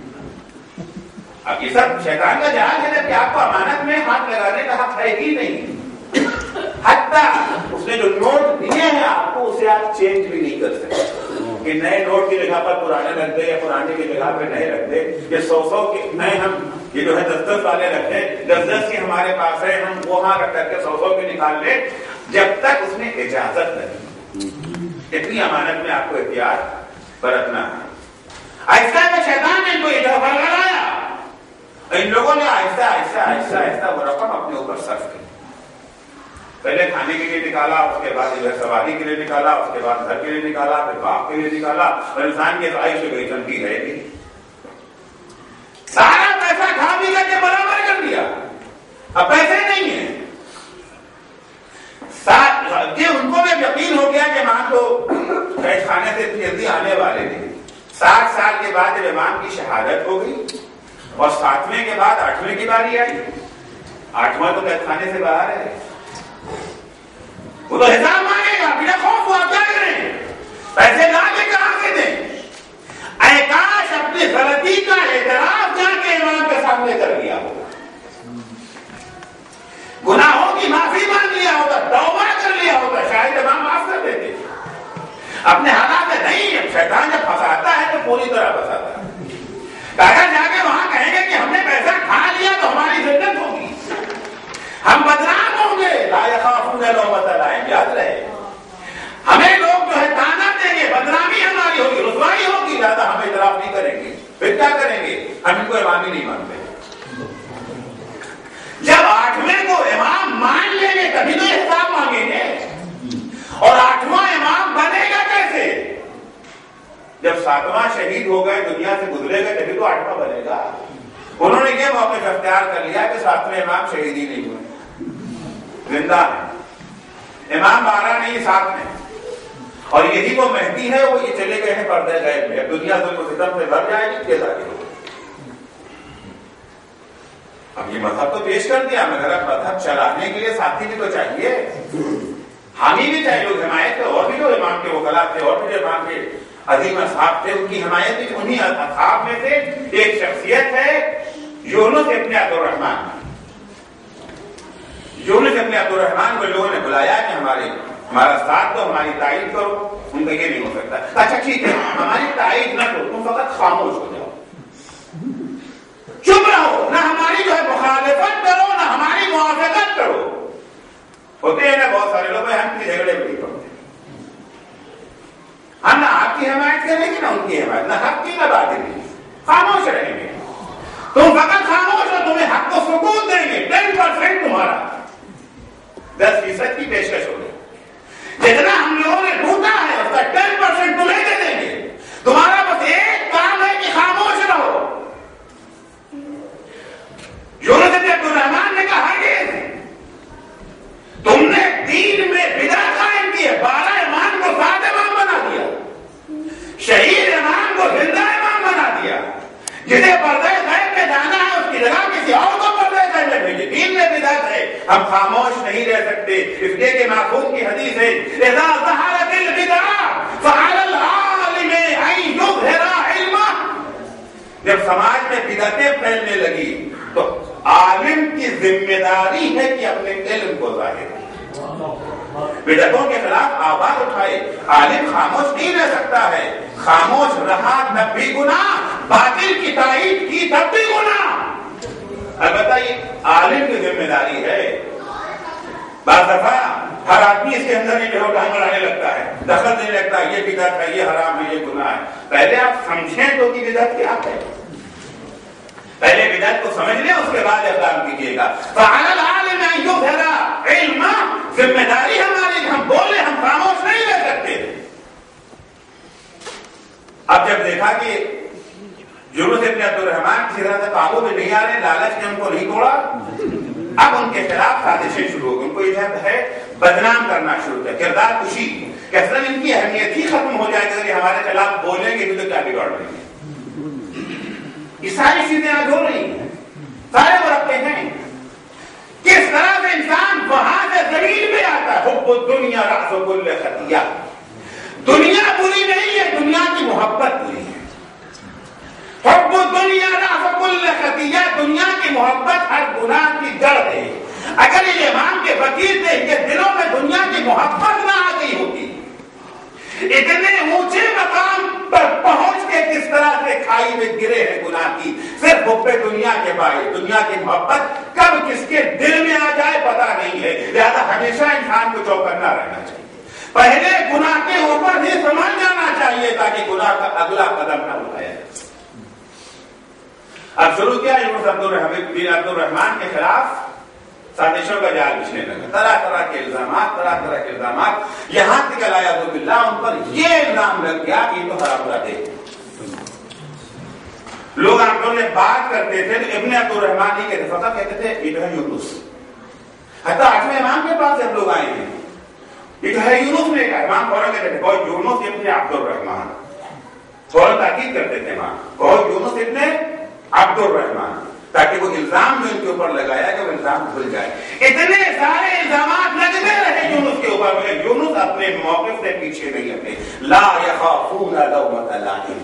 اب یہ سب شیطان کا جہاز ہے کہ آپ کو امانت میں ہاتھ لگانے کا حق ہے ہی نہیں. حتیٰ اس نے جو نوٹ دیے ہیں آپ کو، اسے آپ چینج بھی نہیں کر سکتے کہ نئے نوٹ کی جگہ پر پرانے رکھ دے یا پرانے کی جگہ پہ نئے رکھ دے. یہ سو سو کے نئے ہم یہ جو ہے دس دس والے رکھے، دس دس کے ہمارے پاس ہے، ہم وہاں رکھ کر کے سو سو کے نکال لیں جب تک اس نے اجازت نہیں. اتنی امانت میں آپ کو احتیاط برتنا ہے. آہستہ میں شیطان نے ان کو یہ ڈھبل لگایا. ان لوگوں نے آہستہ آہستہ آہستہ آہستہ وہ رقم اپنے اوپر صرف کی. پہلے کھانے کے لیے نکالا، اس کے بعد جو ہے سواری کے لیے نکالا، اس کے بعد گھر کے لیے نکالا، پھر باپ کے لیے نکالا، اور انسان کی خواہش ہو گئی چلتی رہے گی. سارا پیسہ کھا پی کر کے برابر کر دیا. اب پیسے نہیں ہیں. کہ ان کو بھی یقین ہو گیا کہ امام تو قید خانے سے جلدی آنے والے نہیں. ساٹھ سال کے بعد جب امام کی شہادت ہو گئی اور ساتویں کے بعد آٹھویں کی باری آئی. آٹھواں تو قید خانے سے باہر ہے، وہ تو حساب مانگے گا. بنا خوف ہوا کیا کریں، پیسے لا کے کہاں سے دیں. اے کاش اپنی غلطی کا اعتراف جا کے امام کے سامنے کر لیا ہوگا، گناہوں کی معافی مانگ لیا ہوگا، توبہ کر لیا ہوگا، شاید امام معاف کر دیتے. اپنے حالات نہیں، شیطان جب پھنساتا ہے تو پوری طرح پھنساتا ہے. اگر جا کے وہاں کہیں گے کہ ہم نے پیسہ کھا لیا تو ہماری ذلت ہوگی، ہم بدنام ہوں گے. لا یخافون لومۃ لائم، یاد رہے. ہمیں لوگ جو ہے تانا دیں گے، بدنامی ہماری ہوگی، رسوائی ہوگی، زیادہ ہم اعتراف نہیں کریں گے. پھر کیا کریں گے؟ ہم ان کو امام ہی نہیں مانتے. جب آٹھویں کو امام مان لیں گے تبھی تو حساب مانگیں گے. اور آٹھواں امام بنے گا کیسے؟ جب ساتواں شہید ہو گئے دنیا سے گزرے گا تبھی تو آٹھواں بنے گا. انہوں نے یہ موقف اختیار کر لیا کہ ساتویں امام شہید ہی نہیں ہوئے, زندہ ہے. امام بارہ نہیں ساتھ میں, اور یہی وہ مہدی ہے, وہ یہ چلے گئے ہیں پردے غیب میں. دنیا ظلم و ستم سے بھر جائے گی, کیسا نہیں. اب یہ مذہب تو پیش کر دیا, مگر اب مذہب چلانے کے لیے ساتھی بھی تو چاہیے, حامی بھی چاہیے. لوگ حمایت کے اور بھی جو امام کے وکلا تھے اور بھی جو امام کے عظیم اصحاب تھے, ان کی حمایت بھی انہی اصحاب میں سے ایک شخصیت ہے یونس ابن عبد الرحمن. یونس ابن عبد الرحمن کو لوگوں نے بلایا کہ ہمارے ہمارا ساتھ دو, ہماری تائید کرو. ان کا یہ نہیں ہو سکتا. اچھا ٹھیک ہے, ہماری تائید نہ کرو, تم فقط خاموش ہو جاؤ, چپ رہو, نہ ہماری جو ہے مخالفت کرو نہ ہماری موافقت کرو. ہوتے ہیں نا بہت سارے لوگ, ہم کی جھگڑے بھی پڑتے, ہم نہ آپ کی حمایت کریں گے نہ ان کی حمایت, نہ حق کی نہ باطل کی, خاموش رہیں گے. تم فقط خاموش ہو, تمہیں حق کو سکوت دیں گے. ٹین پرسینٹ تمہارا, دس فیصد کی پیشکش ہوگی. جتنا ہم لوگوں نے ڈھونڈا ہے اس کا ٹین پرسینٹ تمہیں دے دیں گے. تمہارا بس ایک کام ہے کہ خاموش رہو. یونس ابن عبد الرحمن نے کہا کہ تم نے دین میں بدعت قائم کی ہے, بارہ امام کو سات امام بنا دیا, شہید امام کو زندہ امام بنا دیا. جسے پردے غیب میں جانا ہے اس کی جگہ کسی اور کو پردے غیب میں بھیجے. دین میں بدعت ہے, ہم خاموش نہیں رہ سکتے. اس لیے کہ معصوم کی حدیث ہے, اذا ظہرت البدع فعلی العالم ان یظہر علمہ. جب سماج میں بدعتیں پھیلنے لگی تو عالم کی ذمہ داری ہے کہ اپنے علم کو ظاہر کرے, بدعتوں کے خلاف آواز اٹھائے. عالم خاموش نہیں رہ سکتا ہے, خاموش رہا تب بھی گناہ, باطل کی تائید کی تب بھی گناہ. البتہ یہ عالم کی ذمہ داری ہے. بعض دفعہ ہر آدمی اس کے اندر ہی جو ڈھنگ بڑھانے لگتا ہے, دخل دینے لگتا ہے, یہ بدعت ہے, یہ حرام ہے, یہ گناہ ہے. پہلے آپ سمجھیں تو کہ بدعت کیا ہے, پہلے بدعت کو سمجھ لیں, اس کے بعد اقدام کیجیے گا. فعلی العالم ان یظہر علما, ذمہ داری ہماری, ہم بولے, ہم خاموش نہیں رہ سکتے. اب جب دیکھا کہ یونس ابن عبد الرحمن کسی طرح سے قابو میں نہیں آ رہے, لالچ نے ان کو نہیں توڑا, اب ان کے خلاف سازشیں شروع ہو گئی. ان کو یہ ہے بدنام کرنا شروع کیا, کردار کشی, کہ اصل ان کی اہمیت ہی ختم ہو جائے گی. اگر ہمارے خلاف بولیں گے بھی تو کیا بگاڑ لیں گے. یہ ساری چیزیں آج ہو رہی ہیں, سارے مرقع ہیں. کس طرح سے انسان وہاں سے زمین پہ آتا ہے. حب الدنیا رأس کل خطیہ, دنیا بری نہیں ہے, دنیا کی محبت بری ہے. حب الدنیا رأس کل خطیہ, دنیا کی محبت ہر گناہ کی جڑ ہے. اگر یہ امام کے فقیر تھے, یہ دلوں میں دنیا کی محبت نہ آ گئی ہوتی, اتنے اونچے مقام پر پہنچ کے کس طرح سے کھائی میں گرے ہیں گناہ کی, صرف حب دنیا کے باعث. دنیا کی محبت کب کس کے دل میں آ جائے پتا نہیں ہے. لہذا ہمیشہ انسان کو چوکنا رہنا چاہیے, پہلے گناہ کے اوپر ہی سمجھ جانا چاہیے تاکہ گناہ کا اگلا قدم نہ اٹھایا جائے. اب شروع کیا یونس بن عبد الرحمن کے خلاف سازشوں کا جال بچھنے لگا, طرح طرح کے الزامات, طرح طرح کے الزامات, یہاں تک العیاذ باللہ ان پر یہ الزام لگ گیا کہ یہ تو حرام رہتے. لوگ عام طور سے بات کرتے تھے تو ابن عبد الرحمن ہی کہتے, فقط کہتے تھے یہ تو ہے یونس. حتیٰ آٹھویں امام کے پاس جب لوگ آئے ہیں, یہ تو ہے یونس نے کہا, امام فوراً کہتے تھے کوئی یونس ابن عبد الرحمن, فوراً تاکید کرتے تھے امام, کوئی یونس ابن عبد الرحمن, تاکہ وہ الزام جو ان کے اوپر لگایا کہ وہ الزام بھول جائے. اتنے سارے الزامات لگتے رہے یونس کے اوپر, مگر یونس اپنے موقف سے پیچھے نہیں ہٹے. لا یخافون لومۃ لائم,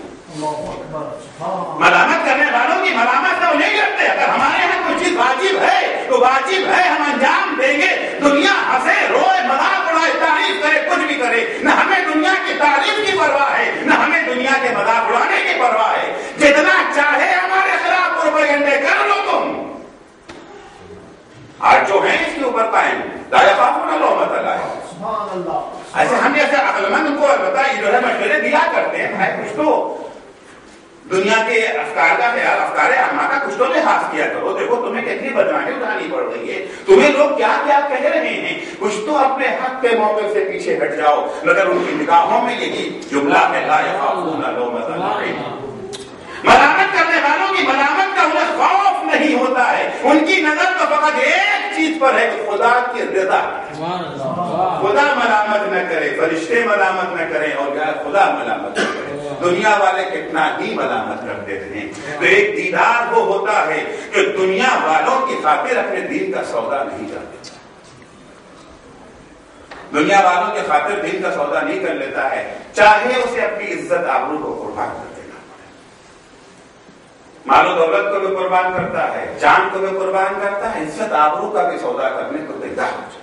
ملامت کرنے والوں کی ملامت نہ نہیں کرتے. اگر ہمارے یہاں کوئی چیز واجب ہے تو واجب ہے, ہم انجام دیں گے. دنیا ہنسے, روئے, مذاق اڑائے, تعریف کرے, کچھ بھی کرے, نہ ہمیں دنیا کی تعریف کی پرواہ ہے, نہ ہمیں دنیا کے مذاق اڑانے کی پرواہ ہے. جتنا چاہے ہمارے خلاف پروپیگنڈے کر لو تم. آج جو ہیں اس کے اوپر قائم, لا یخافون لومۃ لائم. ایسے ہم جیسے عقل مند کو بتائیے جو ہے مشورے دیا کرتے ہیں, کچھ تو دنیا کے افکار کا خیال، افکار عامہ کا کچھ تو لحاظ کیا کرو. دیکھو تمہیں کتنی بدنامی اٹھانی پڑ رہی ہے، تمہیں لوگ کیا کیا کہہ رہے ہیں، کچھ تو اپنے حق کے موقع سے پیچھے ہٹ جاؤ. مگر ان کی نگاہوں میں یہی جملہ ہے لا یخافون لومۃ لائم. ملامت کرنے والوں کی ملامت کا انہیں خوف نہیں ہوتا ہے، ان کی نظر تو فقط ایک چیز پر ہے کہ خدا کی رضا. خدا ملامت نہ کرے، فرشتے ملامت نہ کریں، اور خدا ملامت نہ کرے. دنیا والے کتنا ہی ملامت کرتے رہے. تو ایک دیدار وہ ہوتا ہے کہ دنیا والوں کی خاطر اپنے دین کا سودا نہیں کرتے، دنیا والوں کی خاطر دین کا سودا نہیں کر لیتا ہے، چاہے اسے اپنی عزت آبرو کو قربان کر دینا پڑے. مال و دولت کو بھی قربان کرتا ہے، جان کو بھی قربان کرتا ہے، عزت آبرو کا بھی سودا کرنے کو تیار ہو جاتا ہے.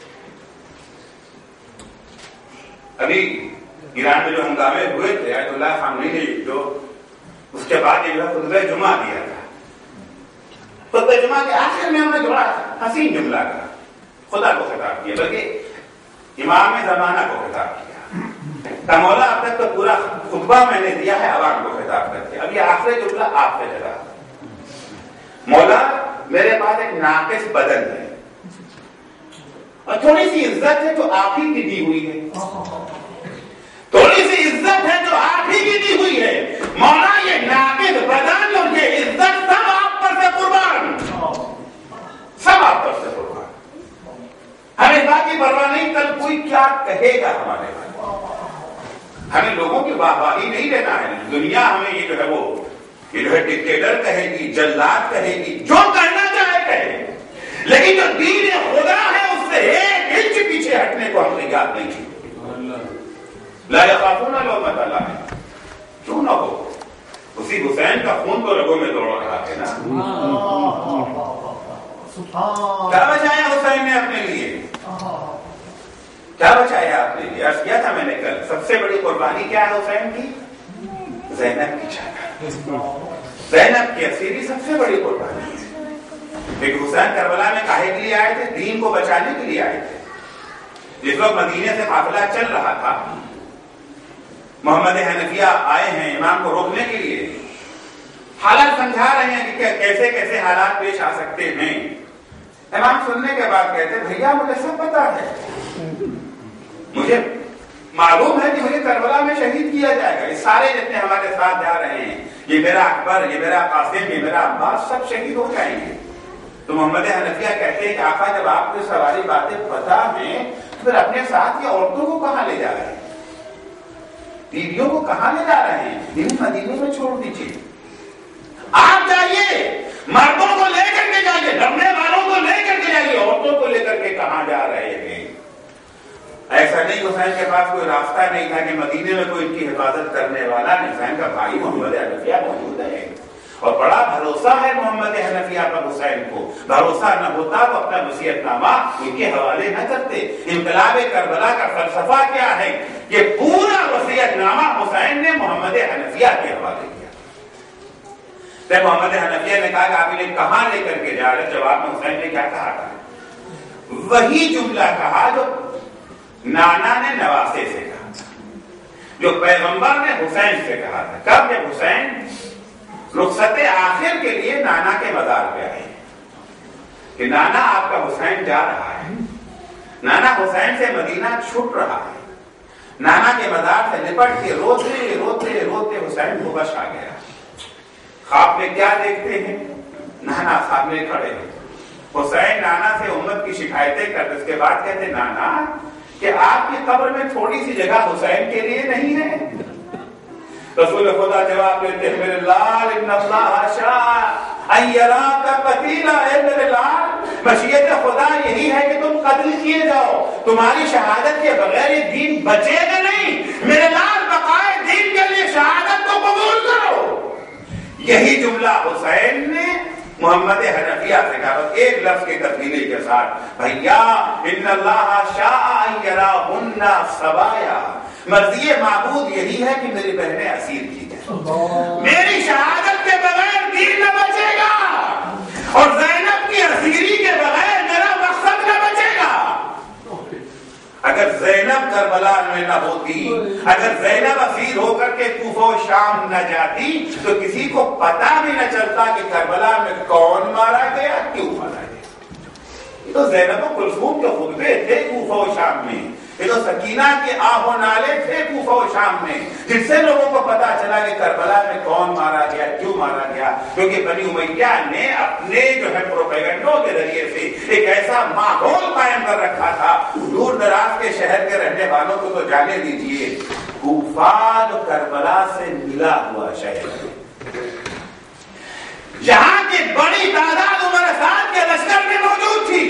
ابھی ایران میں جو ہنگامے ہوئے تھے، آیت اللہ خامنئی نے جو اس کے بعد یہ خطبہ جمعہ دیا تھا، خطبہ جمعہ کے آخر میں ہم نے بڑا حسین جملہ کہا، خدا کو خطاب کیا، بلکہ امام زمانہ کو خطاب کیا. مولا اب تک تو پورا خطبہ میں نے دیا ہے عوام کو خطاب کر کے، اب یہ آخری جملہ آپ سے لگا. مولا میرے پاس ایک ناقص بدن ہے اور تھوڑی سی عزت ہے جو آپ ہی کی دی ہوئی ہے، تھوڑی سی عزت ہے جو آپ ہی کی دی ہوئی ہے. مولا یہ ناقص بدن اور یہ عزت سب آپ پر سے قربان، سب آپ پر سے قربان. ہمیں بات کی پرواہ نہیں کل کوئی کیا کہے گا ہمارے بارے، ہمیں لوگوں کی واہ واہی نہیں لینا ہے. دنیا ہمیں یہ جو ہے وہ یہ جو ہے ڈکٹیٹر کہے گی، جلاد کہے گی، جو کرنا چاہے کہے، لیکن جو دین خدا ہے اس سے ایک انچ پیچھے ہٹنے کو ہم نے یاد نہیں کی. لا یخافون لومۃ لائم. کیوں نہ ہو، اسی حسین کا خون تو رگوں میں دوڑ رہا ہے نا. کیا بچایا حسین نے اپنے لیے، کیا بچایا اپنے لیے؟ عرض کیا تھا میں نے کل، سب سے بڑی قربانی کیا ہے حسین کی؟ زینب کی جان، زینب کی اسیری سب سے بڑی قربانی ہے. لیکن حسین کربلا میں کاہے کے لیے آئے تھے؟ دین کو بچانے کے لیے آئے تھے. جس وقت مدینے سے قافلہ چل رہا تھا، محمد حنفیہ آئے ہیں امام کو روکنے کے لیے، حالات سمجھا رہے ہیں کہ کیسے کیسے حالات پیش آ سکتے ہیں. امام سننے کے بعد کہتے بھیا مجھے سب پتا ہے، مجھے معلوم ہے کہ مجھے کربلا میں شہید کیا جائے گا. یہ سارے جتنے ہمارے ساتھ جا رہے ہیں، یہ میرا اکبر، یہ میرا قاسم، یہ میرا عباس، سب شہید ہو جائیں گے. تو محمد حنفیہ کہتے ہیں کہ آقا جب آپ کو ساری باتیں پتا ہیں تو پھر اپنے ساتھ یہ عورتوں کو کہاں لے جا رہے ہیں، بیویوں کو کہاں لے جا رہے ہیں؟ انہیں مدینے میں چھوڑ دیجیے. آپ جائیے، مردوں کو لے کر کے جائیے، لڑنے والوں کو لے کر کے جائیے، عورتوں کو لے کر کے کہاں جا رہے ہیں؟ ایسا نہیں حسین کے پاس کوئی راستہ نہیں تھا کہ مدینے میں کوئی ان کی حفاظت کرنے والا نہیں. حسین کا بھائی محمد حنفیہ موجود ہے اور بڑا بھروسہ ہے محمد حنفیہ پر حسین کو. بھروسہ نہ ہوتا تو اپنا وصیت نامہ ان کے حوالے نہ کرتے. انقلاب کربلا کا فلسفہ کیا ہے؟ یہ پورا وصیت نامہ حسین نے محمد حنفیہ کے حوالے کیا. تو محمد حنفیہ نے کہا کہ آپ انہیں کہاں لے کر کے جا رہے؟ جواب میں حسین نے کیا کہا تھا؟ وہی جملہ کہا جو نانا نے نواسے سے کہا تھا، جو پیغمبر نے حسین سے کہا تھا. کب؟ جب حسین رخصت آخر کے لیے نانا کے مزار پہ آئے کہ نانا آپ کا حسین جا رہا ہے. نانا حسین سے مدینہ چھوٹ رہا ہے. نانا کے مزار سے لپٹ کے روتے روتے روتے حسین کو بش آ گیا. خواب میں کیا دیکھتے ہیں؟ نانا سامنے کھڑے ہیں. حسین نانا سے امت کی شکایتیں کرتے، اس کے بعد کہتے نانا کہ آپ کی قبر میں تھوڑی سی جگہ حسین کے لیے نہیں ہے؟ رسول خدا جواب دیتے ہیں میرے لال ان اللہ شاء ان یراک قتیلا، اے میرے لال مشیت خدا یہی ہے کہ تم قتل کیے جاؤ، تمہاری شہادت کے بغیر یہ دین بچے گا نہیں. میرے لال بقائے دین کے لیے شہادت کو قبول کرو. یہی جملہ حسین نے محمد حنفیہ سے کہا، ایک لفظ کی تبدیلی کے ساتھ، بھیا ان اللہ شاء ان یراہن سبایا، مرضی معبود یہی ہے کہ میری بہنیں اسیر کی جائیں. میری شہادت کے بغیر دین نہ بچے گا اور زینب کی اسیری کے بغیر میرا مقصد نہ بچے گا. اگر زینب کربلا میں نہ ہوتی، اگر زینب اسیر ہو کر کے کوفہ و شام نہ جاتی تو کسی کو پتا بھی نہ چلتا کہ کربلا میں کون مارا گیا، کیوں مارا گیا۔ تو زینب و کلثوم کے خطبے تھے کوفہ و شام میں، یہ تو سکینہ کے آہ و نالے تھے کوفہ و شام میں، جس سے لوگوں کو پتا چلا کہ کربلا میں کون مارا گیا، کیوں مارا گیا، کیونکہ بنی امیہ نے اپنے جو ہے پروپیگنڈوں کے ذریعے سے ایک ایسا ماحول قائم کر رکھا تھا۔ دور دراز کے شہر کے رہنے والوں کو تو جانے دیجئے، کوفہ جو کربلا سے ملا ہوا شہر، جہاں کی بڑی تعداد عمر سعد کے لشکر میں موجود تھی،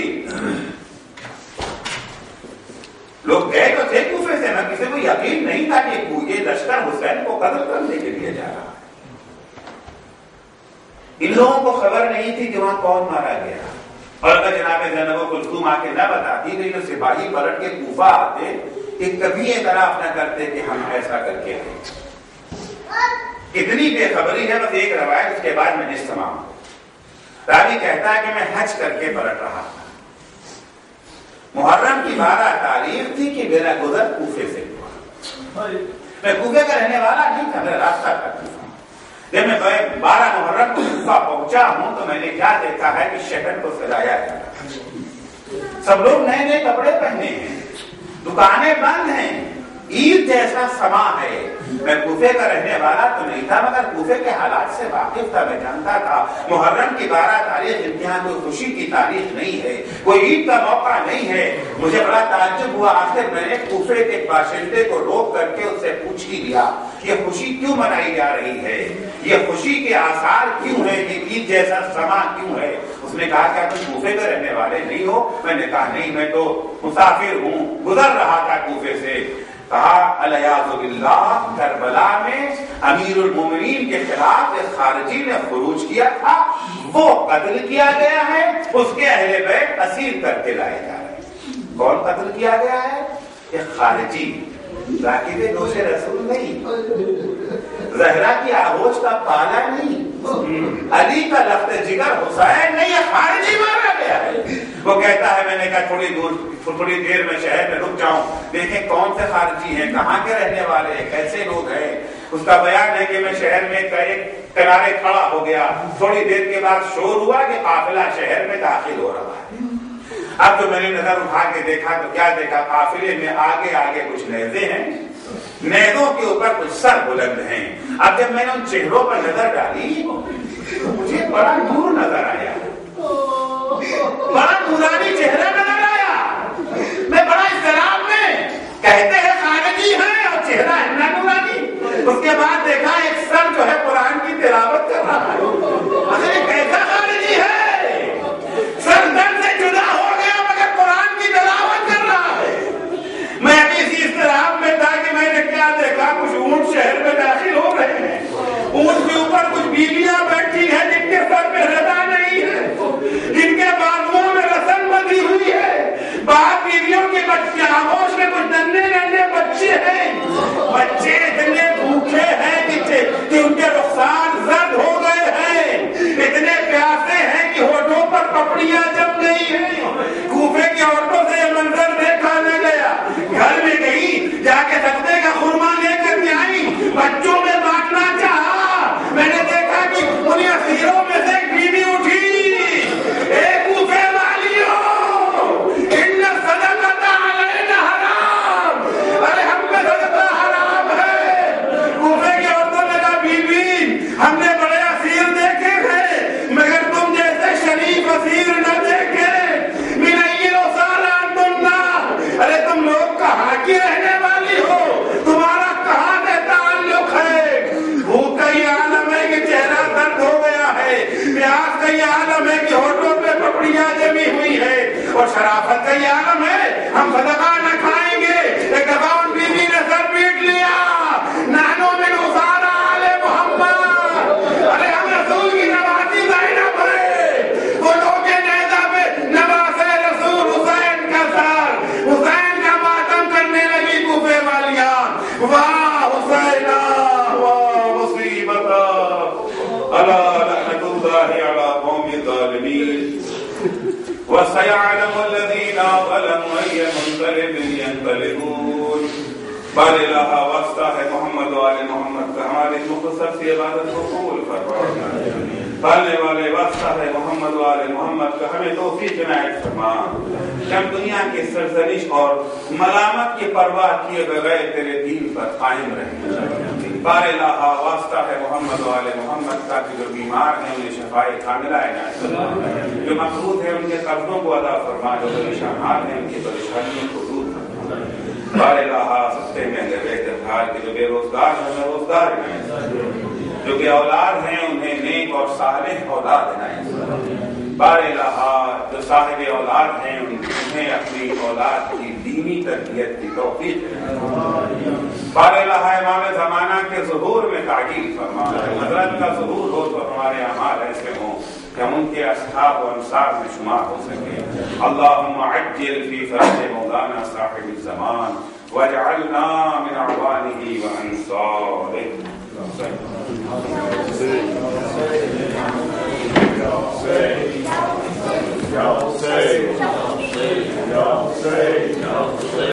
لوگ گئے تو تھے کوفے سے، نہ کسی کو یقین نہیں تھا کہ یہ لشکر حسین کو قتل کرنے کے لیے جا رہا ہے۔ ان لوگوں کو خبر نہیں تھی کہ وہاں کون مارا گیا، اور اگر جناب زینب و کلثوم آ کے نہ بتاتی تو یہ سپاہی پلٹ کے کوفہ آتے کہ کبھی اعتراف نہ کرتے کہ ہم ایسا کر کے آئے۔ اتنی بے خبری ہے، بس ایک روایت، اس کے بعد میں نصف تمام۔ راوی کہتا ہے کہ میں حج کر کے پلٹ رہا تھا، محرم کی بارہ تاریخ تھی کہ میرا گزر کوفے سے ہوا۔ میں کوفے کا رہنے والا نہیں تھا، میرا راستہ تھا کوفہ۔ جب میں بارہ محرم کو کوفہ پہنچا ہوں تو میں نے کیا دیکھا ہے کہ شہر کو سجایا گیا، سب لوگ نئے نئے کپڑے پہنے ہیں، دکانیں بند ہیں، عید جیسا سما ہے۔ میں کوفے کا رہنے والا تو نہیں تھا، مگر کوفے کے حالات سے واقف تھا، میں جانتا تھا محرم کی بارہ تاریخ امتحان کوئی خوشی کی تاریخ نہیں ہے، کوئی عید کا موقع نہیں ہے۔ مجھے بڑا تعجب ہوا، آخر میں نے کوفے کے باشندے کو روک کر کے اس سے پوچھ ہی لیا یہ خوشی کیوں منائی جا رہی ہے، یہ خوشی کے آثار کیوں ہیں، یہ عید جیسا سما کیوں ہے۔ اس نے کہا کیا تم کوفے کے رہنے والے نہیں ہو؟ میں نے کہا نہیں، میں تو مسافر ہوں، گزر رہا تھا کوفے سے۔ کہا الیاذ باللہ، کربلا میں امیر المومنین کے خلاف ایک خارجی نے خروج کیا تھا، وہ قتل کیا گیا ہے، اس کے اہل بیت اسیر کر کے لائے جا رہے ہیں۔ کون قتل کیا گیا ہے؟ ایک خارجی، راکب دوش رسول نہیں، زہرا کی آغوش کا پالا نہیں، علی کا لخت جگر حسین نہیں، یہ خارجی مارا گیا ہے۔ وہ کہتا ہے میں نے کہا تھوڑی دور تھوڑی دیر میں شہر میں رک جاؤں، دیکھیں کون سے خارجی ہیں، کہاں کے رہنے والے ہیں، کیسے لوگ ہیں۔ اس کا بیان ہے کہ میں شہر میں ایک کنارے کھڑا ہو گیا، تھوڑی دیر کے بعد شور ہوا کہ قافلہ شہر میں داخل ہو رہا ہے۔ اب جو میں نے نظر اٹھا کے دیکھا تو کیا دیکھا، قافلے میں آگے آگے کچھ نیزے ہیں، نیزوں کے اوپر کچھ سر بلند ہیں۔ اب جب میں نے ان چہروں پر نظر ڈالی تو مجھے بڑا نور نظر آیا، بڑا نورانی چہرہ نظر آیا۔ میں بڑا اضطراب میں، کہتے ہیں خارجی ہیں اور چہرہ ہے نہ نورانی۔ اس کے بعد دیکھا ایک سر جو ہے قرآن کی تلاوت کر رہا ہے، اصل یہ کیسا خارجی ہے، سر درد سے جدا ہو گیا مگر قرآن کی تلاوت کر رہا ہے۔ میں ابھی اسی اضطراب میں تھا کہ میں نے کیا دیکھا، کچھ اونٹ شہر میں داخل ہو رہے ہیں، اونٹ کے اوپر کچھ بیویاں بیٹھی ہیں جن کے سر پہ ردا نہیں ہے، جن کے بازوؤں میں رسن بندھی ہوئی ہے، بعض بیویوں کے بچے آغوش میں کچھ ننھے ننھے بچے ہیں، بچے اتنے بھوکے ہیں کہ ان کے رخسار زرد ہو گئے ہیں، اتنے پیاسے ہیں کہ ہونٹوں پر پپڑیاں جم گئی ہیں۔ کوفے کی عورتوں سے یہ منظر دیکھا نہ گیا، گھر میں گئی، جا کے سجدے کا خرما لے کر کے آئی، بچوں میں بانٹنا چاہا۔ میں نے دیکھا کہ انہیں اسیروں میں سے ایک بیوی اٹھی، اے کوفے والیوں، ان صدقۃ علینا حرام، ارے ہم پہ صدقہ حرام ہے۔ کوفے کی عورتوں نے کہا بی بی ہم نے بڑے اسیر دیکھے ہیں مگر تم جیسے شریف اسیر نہ دیکھے۔ من ای اسارا انتم، ارے تم لوگ کہاں کی رہنے والی ہو، تمہارا کہاں سے تعلق ہے؟ بھوک کا یہ عالم ہے کہ چہرہ درد ہو گیا ہے، پیاس کا یہ عالم ہے کہ ہونٹوں پہ پپڑیاں جمی ہوئی ہے، اور شرافت کا یہ عالم ہے ہم صدقہ نہ کھائیں گے۔ ایک دفعہ ان بیوی نے سر پیٹ لیا، نحنو من اسارا آل محمد، ارے ہم رسول کی نوازی زینب ہے، وہ لوگ نیزہ پہ نوازے رسول حسین کا سر، حسین کا ماتم کرنے لگی کوفے والیاں۔ واہ حسینہ واہ مصیبتہ، الا لعنت اللہ علی قوم الظالمین۔ وَسَيَعْلَمُ الَّذِينَ ظَلَمُوا أَيَّ مُنقَلِبٍ يَنقَلِبُونَ۔ بار الہ واسطہ ہے محمد والے محمد کا ہماری مختصر سی عبادت کو قبول فرما۔ پالنے والے واسطہ ہے محمد والے محمد کا ہمیں توفیق عنایت فرما کہ ہم دنیا کی سرزنش اور ملامت کی پرواہ کیے بغیر تیرے دین پر قائم رہیں۔ بار الہ واسطہ ہے محمد والے محمد کا کہ جو بیمار ہیں انہیں شفائے کاملہ عنایت فرما، جو مقروض ہیں ان کے قرضوں کو ادا فرما، جو پریشان حال ہیں ان کی پریشانیوں کو دور فرما۔ بار الہ سستے مہنگے بہتر حال کے جو بے روزگار ہیں انہیں روزگار عنایت فرما، جو کہ اولاد ہیں انہیں نیک اور صالح اولاد عنایت فرما۔ بار الہ جو صاحب اولاد ہیں انہیں اپنی اولاد کی دینی تربیت کی توفیق عنایت فرما۔ بار الہ امام زمانہ کے ظہور میں تعجیل فرما، حضرت کا ظہور ہو تو ہمارے اعمال ایسے ہوں کہ ہم ان کے اصحاب و انصار میں شمار ہو سکیں۔ اللہم عجل فی فرج مولانا صاحب الزمان واجعلنا من اعوانہ وانصارہ۔